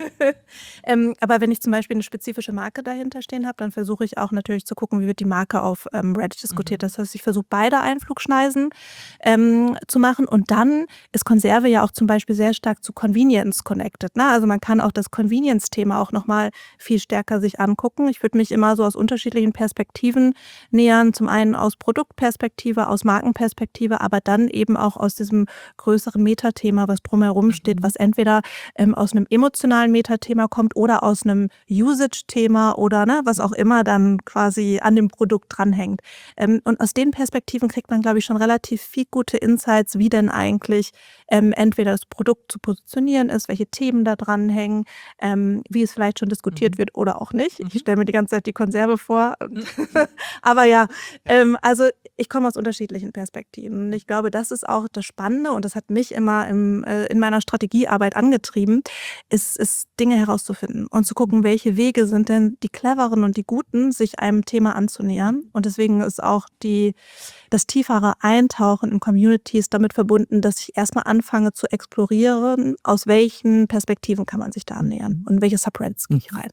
ähm, aber wenn ich zum Beispiel eine spezifische Marke dahinter stehen habe, dann versuche ich auch natürlich zu gucken, wie wird die Marke auf ähm, Reddit diskutiert. Mhm. Das heißt, ich versuche beide Einflugschneisen ähm, zu machen, und dann ist Konserve ja auch zum Beispiel sehr stark zu Convenience connected. Ne? Also man kann auch das Convenience-Thema auch nochmal viel stärker sich angucken. Ich würde mich immer so aus unterschiedlichen Perspektiven nähern. Zum einen aus Produktperspektive, aus Markenperspektive, aber dann eben auch aus diesem größeren Metathema, was drumherum steht, was entweder ähm, aus einem emotionalen Metathema kommt oder aus einem Usage-Thema oder ne, was auch immer dann quasi an dem Produkt dranhängt. Ähm, und aus den Perspektiven kriegt man, glaube ich, schon relativ viel gute Insights, wie denn eigentlich ähm, entweder das Produkt zu positionieren ist, welche Themen da dranhängen, ähm, wie es vielleicht schon diskutiert mhm. wird oder auch nicht. Ich stelle mir die ganze Zeit die Konserve vor. Mhm. Aber ja, ähm, also ich komme aus unterschiedlichen Perspektiven. Und ich glaube, das ist auch das Spannende, und das hat mich immer im, äh, in meiner Strategiearbeit angetrieben, ist, ist Dinge herauszufinden und zu gucken, welche Wege sind denn die cleveren und die guten, sich einem Thema anzunähern. Und deswegen ist auch die, das tiefere Eintauchen in Communities damit verbunden, dass ich erstmal anfange zu explorieren, aus welchen Perspektiven kann man sich da annähern und welche Subreddits gehe ich rein.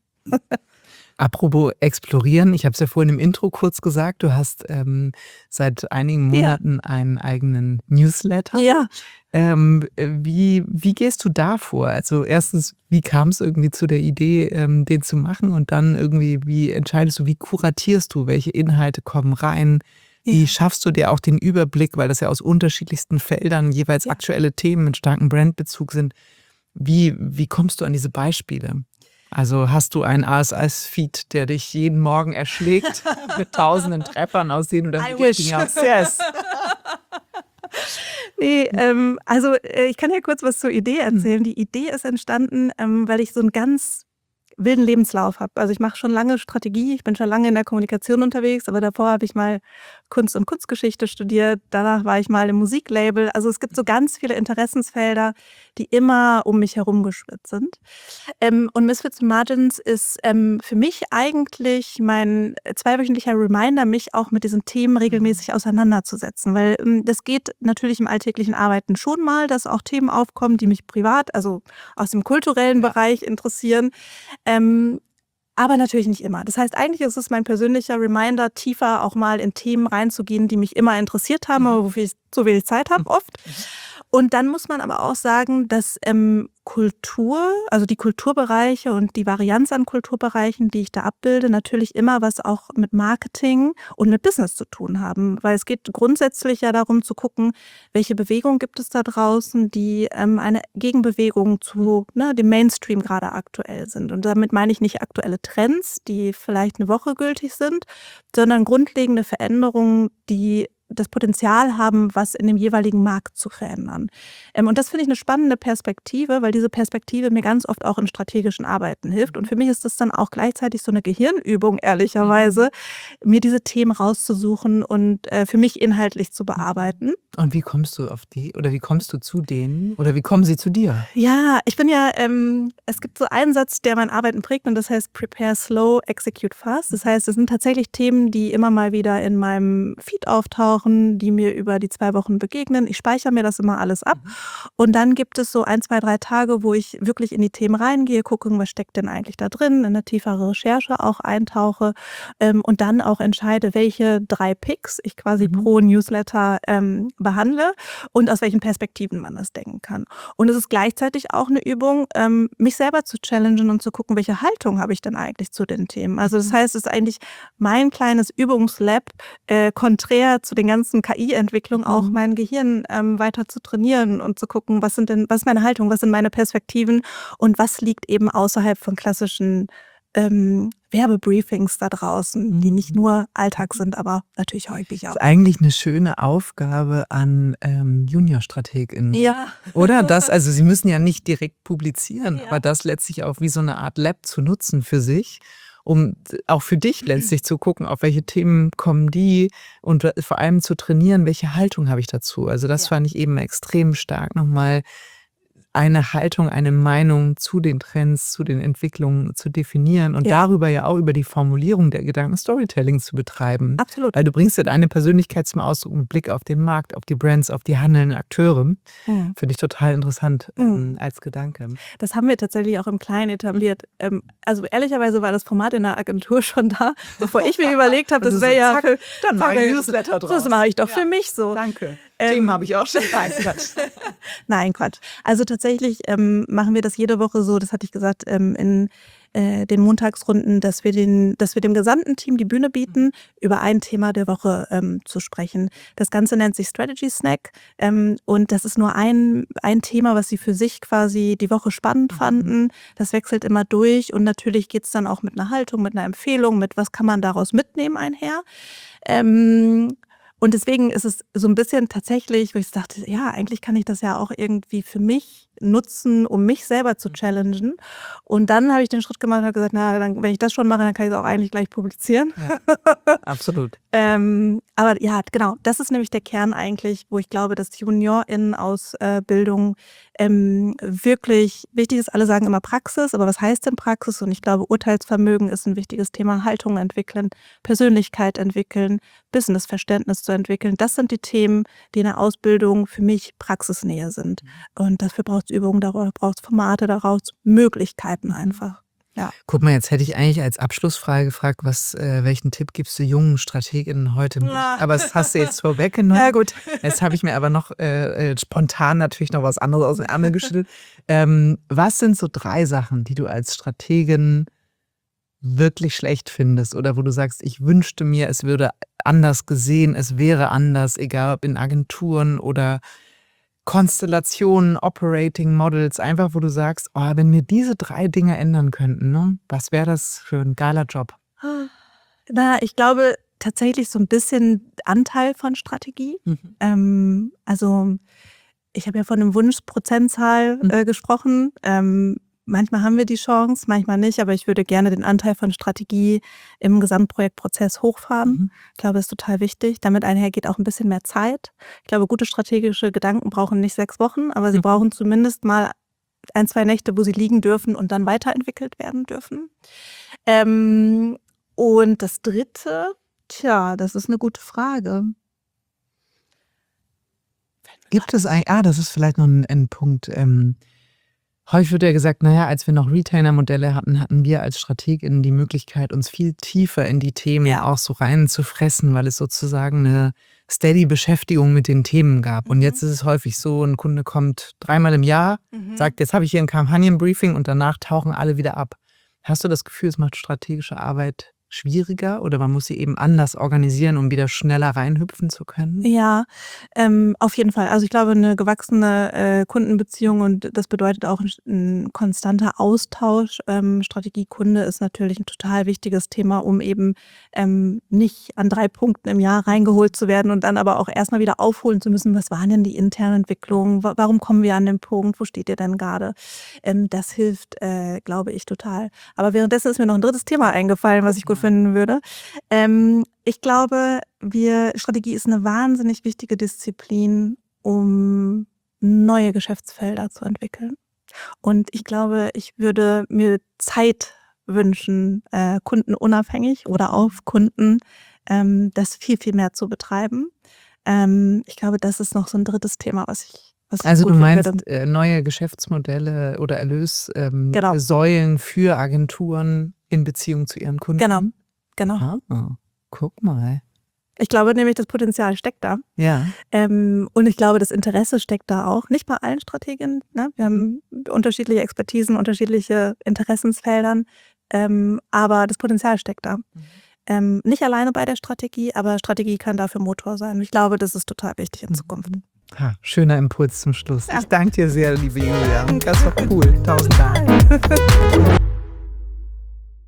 Apropos explorieren, ich habe es ja vorhin im Intro kurz gesagt, du hast ähm, seit einigen Monaten ja. einen eigenen Newsletter. Ja. Ähm, wie, wie gehst du da vor? Also erstens, wie kam es irgendwie zu der Idee, ähm, den zu machen, und dann irgendwie, wie entscheidest du, wie kuratierst du, welche Inhalte kommen rein? Wie ja. schaffst du dir auch den Überblick, weil das ja aus unterschiedlichsten Feldern jeweils ja. aktuelle Themen mit starkem Brandbezug sind. Wie, wie kommst du an diese Beispiele? Also hast du einen R S S-Feed, der dich jeden Morgen erschlägt mit tausenden Treffern, aus denen du dann I wish. Yes. Nee, ähm, also äh, ich kann ja kurz was zur Idee erzählen. Die Idee ist entstanden, ähm, weil ich so ein ganz wilden Lebenslauf habe. Also ich mache schon lange Strategie, ich bin schon lange in der Kommunikation unterwegs, aber davor habe ich mal Kunst und Kunstgeschichte studiert, danach war ich mal im Musiklabel. Also es gibt so ganz viele Interessensfelder, die immer um mich herum geschwirrt sind. Ähm, und Misfits and Margins ist ähm, für mich eigentlich mein zweiwöchentlicher Reminder, mich auch mit diesen Themen regelmäßig auseinanderzusetzen, weil ähm, das geht natürlich im alltäglichen Arbeiten schon mal, dass auch Themen aufkommen, die mich privat, also aus dem kulturellen Bereich interessieren. Ähm, aber natürlich nicht immer. Das heißt, eigentlich ist es mein persönlicher Reminder, tiefer auch mal in Themen reinzugehen, die mich immer interessiert haben, aber wofür ich so wenig Zeit habe oft. Und dann muss man aber auch sagen, dass ähm, Kultur, also die Kulturbereiche und die Varianz an Kulturbereichen, die ich da abbilde, natürlich immer was auch mit Marketing und mit Business zu tun haben. Weil es geht grundsätzlich ja darum zu gucken, welche Bewegung gibt es da draußen, die ähm, eine Gegenbewegung zu ne, dem Mainstream gerade aktuell sind. Und damit meine ich nicht aktuelle Trends, die vielleicht eine Woche gültig sind, sondern grundlegende Veränderungen, die das Potenzial haben, was in dem jeweiligen Markt zu verändern. Ähm, und das finde ich eine spannende Perspektive, weil diese Perspektive mir ganz oft auch im strategischen Arbeiten hilft. Und für mich ist das dann auch gleichzeitig so eine Gehirnübung, ehrlicherweise, mir diese Themen rauszusuchen und äh, für mich inhaltlich zu bearbeiten. Und wie kommst du auf die, oder wie kommst du zu denen, oder wie kommen sie zu dir? Ja, ich bin ja, ähm, es gibt so einen Satz, der mein Arbeiten prägt und das heißt Prepare slow, execute fast. Das heißt, es sind tatsächlich Themen, die immer mal wieder in meinem Feed auftauchen, die mir über die zwei Wochen begegnen. Ich speichere mir das immer alles ab und dann gibt es so ein, zwei, drei Tage, wo ich wirklich in die Themen reingehe, gucke, was steckt denn eigentlich da drin, in eine tiefere Recherche auch eintauche ähm, und dann auch entscheide, welche drei Picks ich quasi mhm. pro Newsletter ähm, behandle und aus welchen Perspektiven man das denken kann. Und es ist gleichzeitig auch eine Übung, ähm, mich selber zu challengen und zu gucken, welche Haltung habe ich denn eigentlich zu den Themen. Also das heißt, es ist eigentlich mein kleines Übungslab, äh, konträr zu den ganzen K I-Entwicklungen, auch Mhm. mein Gehirn ähm, weiter zu trainieren und zu gucken, was sind denn, was ist meine Haltung, was sind meine Perspektiven und was liegt eben außerhalb von klassischen ähm, Werbebriefings da draußen, die nicht nur Alltag sind, aber natürlich häufig Das auch. ist eigentlich eine schöne Aufgabe an ähm, JuniorstrategInnen. Ja. Oder das, also sie müssen ja nicht direkt publizieren, Ja. aber das letztlich auch wie so eine Art Lab zu nutzen für sich, um auch für dich letztlich zu gucken, auf welche Themen kommen die und vor allem zu trainieren, welche Haltung habe ich dazu. Also das Ja. fand ich eben extrem stark, nochmal eine Haltung, eine Meinung zu den Trends, zu den Entwicklungen zu definieren und Ja. darüber ja auch über die Formulierung der Gedanken Storytelling zu betreiben. Absolut. Weil du bringst ja deine Persönlichkeit zum Ausdruck mit Blick auf den Markt, auf die Brands, auf die handelnden Akteure. Mhm. Finde ich total interessant Mhm. ähm, als Gedanke. Das haben wir tatsächlich auch im Kleinen etabliert. Ähm, also ehrlicherweise war das Format in der Agentur schon da, bevor ich mir überlegt habe, das Also so, wäre ja zack, für, dann mach ich zack, ein Newsletter draus. Das mache ich doch Ja. für mich so. Danke. Ähm, Themen habe ich auch schon. Nein, Quatsch. Nein, Quatsch. Also tatsächlich ähm, machen wir das jede Woche so, das hatte ich gesagt, ähm, in äh, den Montagsrunden, dass wir, den, dass wir dem gesamten Team die Bühne bieten, über ein Thema der Woche ähm, zu sprechen. Das Ganze nennt sich Strategy Snack ähm, und das ist nur ein, ein Thema, was sie für sich quasi die Woche spannend fanden. Das wechselt immer durch und natürlich geht es dann auch mit einer Haltung, mit einer Empfehlung, mit was kann man daraus mitnehmen einher. Ähm, Und deswegen ist es so ein bisschen tatsächlich, wo ich dachte, ja, eigentlich kann ich das ja auch irgendwie für mich nutzen, um mich selber zu challengen. Und dann habe ich den Schritt gemacht und habe gesagt, na, dann, wenn ich das schon mache, dann kann ich es auch eigentlich gleich publizieren. Ja, absolut. Ähm, aber ja, genau, das ist nämlich der Kern eigentlich, wo ich glaube, dass JuniorInnen-Ausbildung ähm, wirklich wichtig ist. Alle sagen immer Praxis, aber was heißt denn Praxis? Und ich glaube, Urteilsvermögen ist ein wichtiges Thema. Haltung entwickeln, Persönlichkeit entwickeln, Businessverständnis zu entwickeln. Das sind die Themen, die in der Ausbildung für mich praxisnähe sind. Und dafür braucht es Übungen, daraus braucht es Formate, daraus Möglichkeiten einfach. Ja. Guck mal, jetzt hätte ich eigentlich als Abschlussfrage gefragt, was, äh, welchen Tipp gibst du jungen Strateginnen heute mit? Na. Aber das hast du jetzt vorweggenommen. Ja, gut. Jetzt habe ich mir aber noch äh, äh, spontan natürlich noch was anderes aus dem Ärmel geschüttelt. Ähm, was sind so drei Sachen, die du als Strategin wirklich schlecht findest oder wo du sagst, ich wünschte mir, es würde anders gesehen, es wäre anders, egal ob in Agenturen oder Konstellationen, Operating Models, einfach wo du sagst, oh, wenn mir diese drei Dinge ändern könnten, ne, was wäre das für ein geiler Job? Na, ich glaube tatsächlich so ein bisschen Anteil von Strategie. Mhm. Ähm, also ich habe ja von einem Wunschprozentzahl Mhm. äh, gesprochen. Ähm, manchmal haben wir die Chance, manchmal nicht, aber ich würde gerne den Anteil von Strategie im Gesamtprojektprozess hochfahren. Mhm. Ich glaube, das ist total wichtig. Damit einhergeht auch ein bisschen mehr Zeit. Ich glaube, gute strategische Gedanken brauchen nicht sechs Wochen, aber sie Mhm. brauchen zumindest mal ein, zwei Nächte, wo sie liegen dürfen und dann weiterentwickelt werden dürfen. Ähm, und das Dritte, tja, das ist eine gute Frage. Gibt es eigentlich, ah, das ist vielleicht noch ein, ein Punkt. Ähm, häufig wird ja gesagt, naja, als wir noch Retainer-Modelle hatten, hatten wir als StrategInnen die Möglichkeit, uns viel tiefer in die Themen Ja. auch so reinzufressen, weil es sozusagen eine steady Beschäftigung mit den Themen gab. Und Mhm. jetzt ist es häufig so, ein Kunde kommt dreimal im Jahr, Mhm. sagt, jetzt habe ich hier ein Kampagnenbriefing und danach tauchen alle wieder ab. Hast du das Gefühl, es macht strategische Arbeit schwieriger oder man muss sie eben anders organisieren, um wieder schneller reinhüpfen zu können? Ja, ähm, auf jeden Fall. Also ich glaube, eine gewachsene äh, Kundenbeziehung und das bedeutet auch ein, ein konstanter Austausch. Ähm, Strategie Kunde ist natürlich ein total wichtiges Thema, um eben ähm, nicht an drei Punkten im Jahr reingeholt zu werden und dann aber auch erstmal wieder aufholen zu müssen, was waren denn die internen Entwicklungen, Wa- warum kommen wir an den Punkt, wo steht ihr denn gerade? Ähm, das hilft, äh, glaube ich, total. Aber währenddessen ist mir noch ein drittes Thema eingefallen, was ich gut finden würde. Ähm, ich glaube, wir, Strategie ist eine wahnsinnig wichtige Disziplin, um neue Geschäftsfelder zu entwickeln. Und ich glaube, ich würde mir Zeit wünschen, äh, kundenunabhängig oder auf Kunden, ähm, das viel, viel mehr zu betreiben. Ähm, ich glaube, das ist noch so ein drittes Thema, was ich, was ich Also gut du finden meinst würde. äh, neue Geschäftsmodelle oder Erlössäulen ähm, Genau, Säulen für Agenturen in Beziehung zu ihren genau, Kunden? genau. Ah, guck mal. Ich glaube nämlich, das Potenzial steckt da. Ja. Ähm, und ich glaube, das Interesse steckt da auch. Nicht bei allen Strategien. Ne? Wir haben unterschiedliche Expertisen, unterschiedliche Interessensfeldern. Ähm, aber das Potenzial steckt da. Mhm. Ähm, nicht alleine bei der Strategie, aber Strategie kann dafür Motor sein. Ich glaube, das ist total wichtig in Zukunft. Ha, schöner Impuls zum Schluss. Ja. Ich danke dir sehr, liebe Julia. Das war cool. Tausend Dank. Total.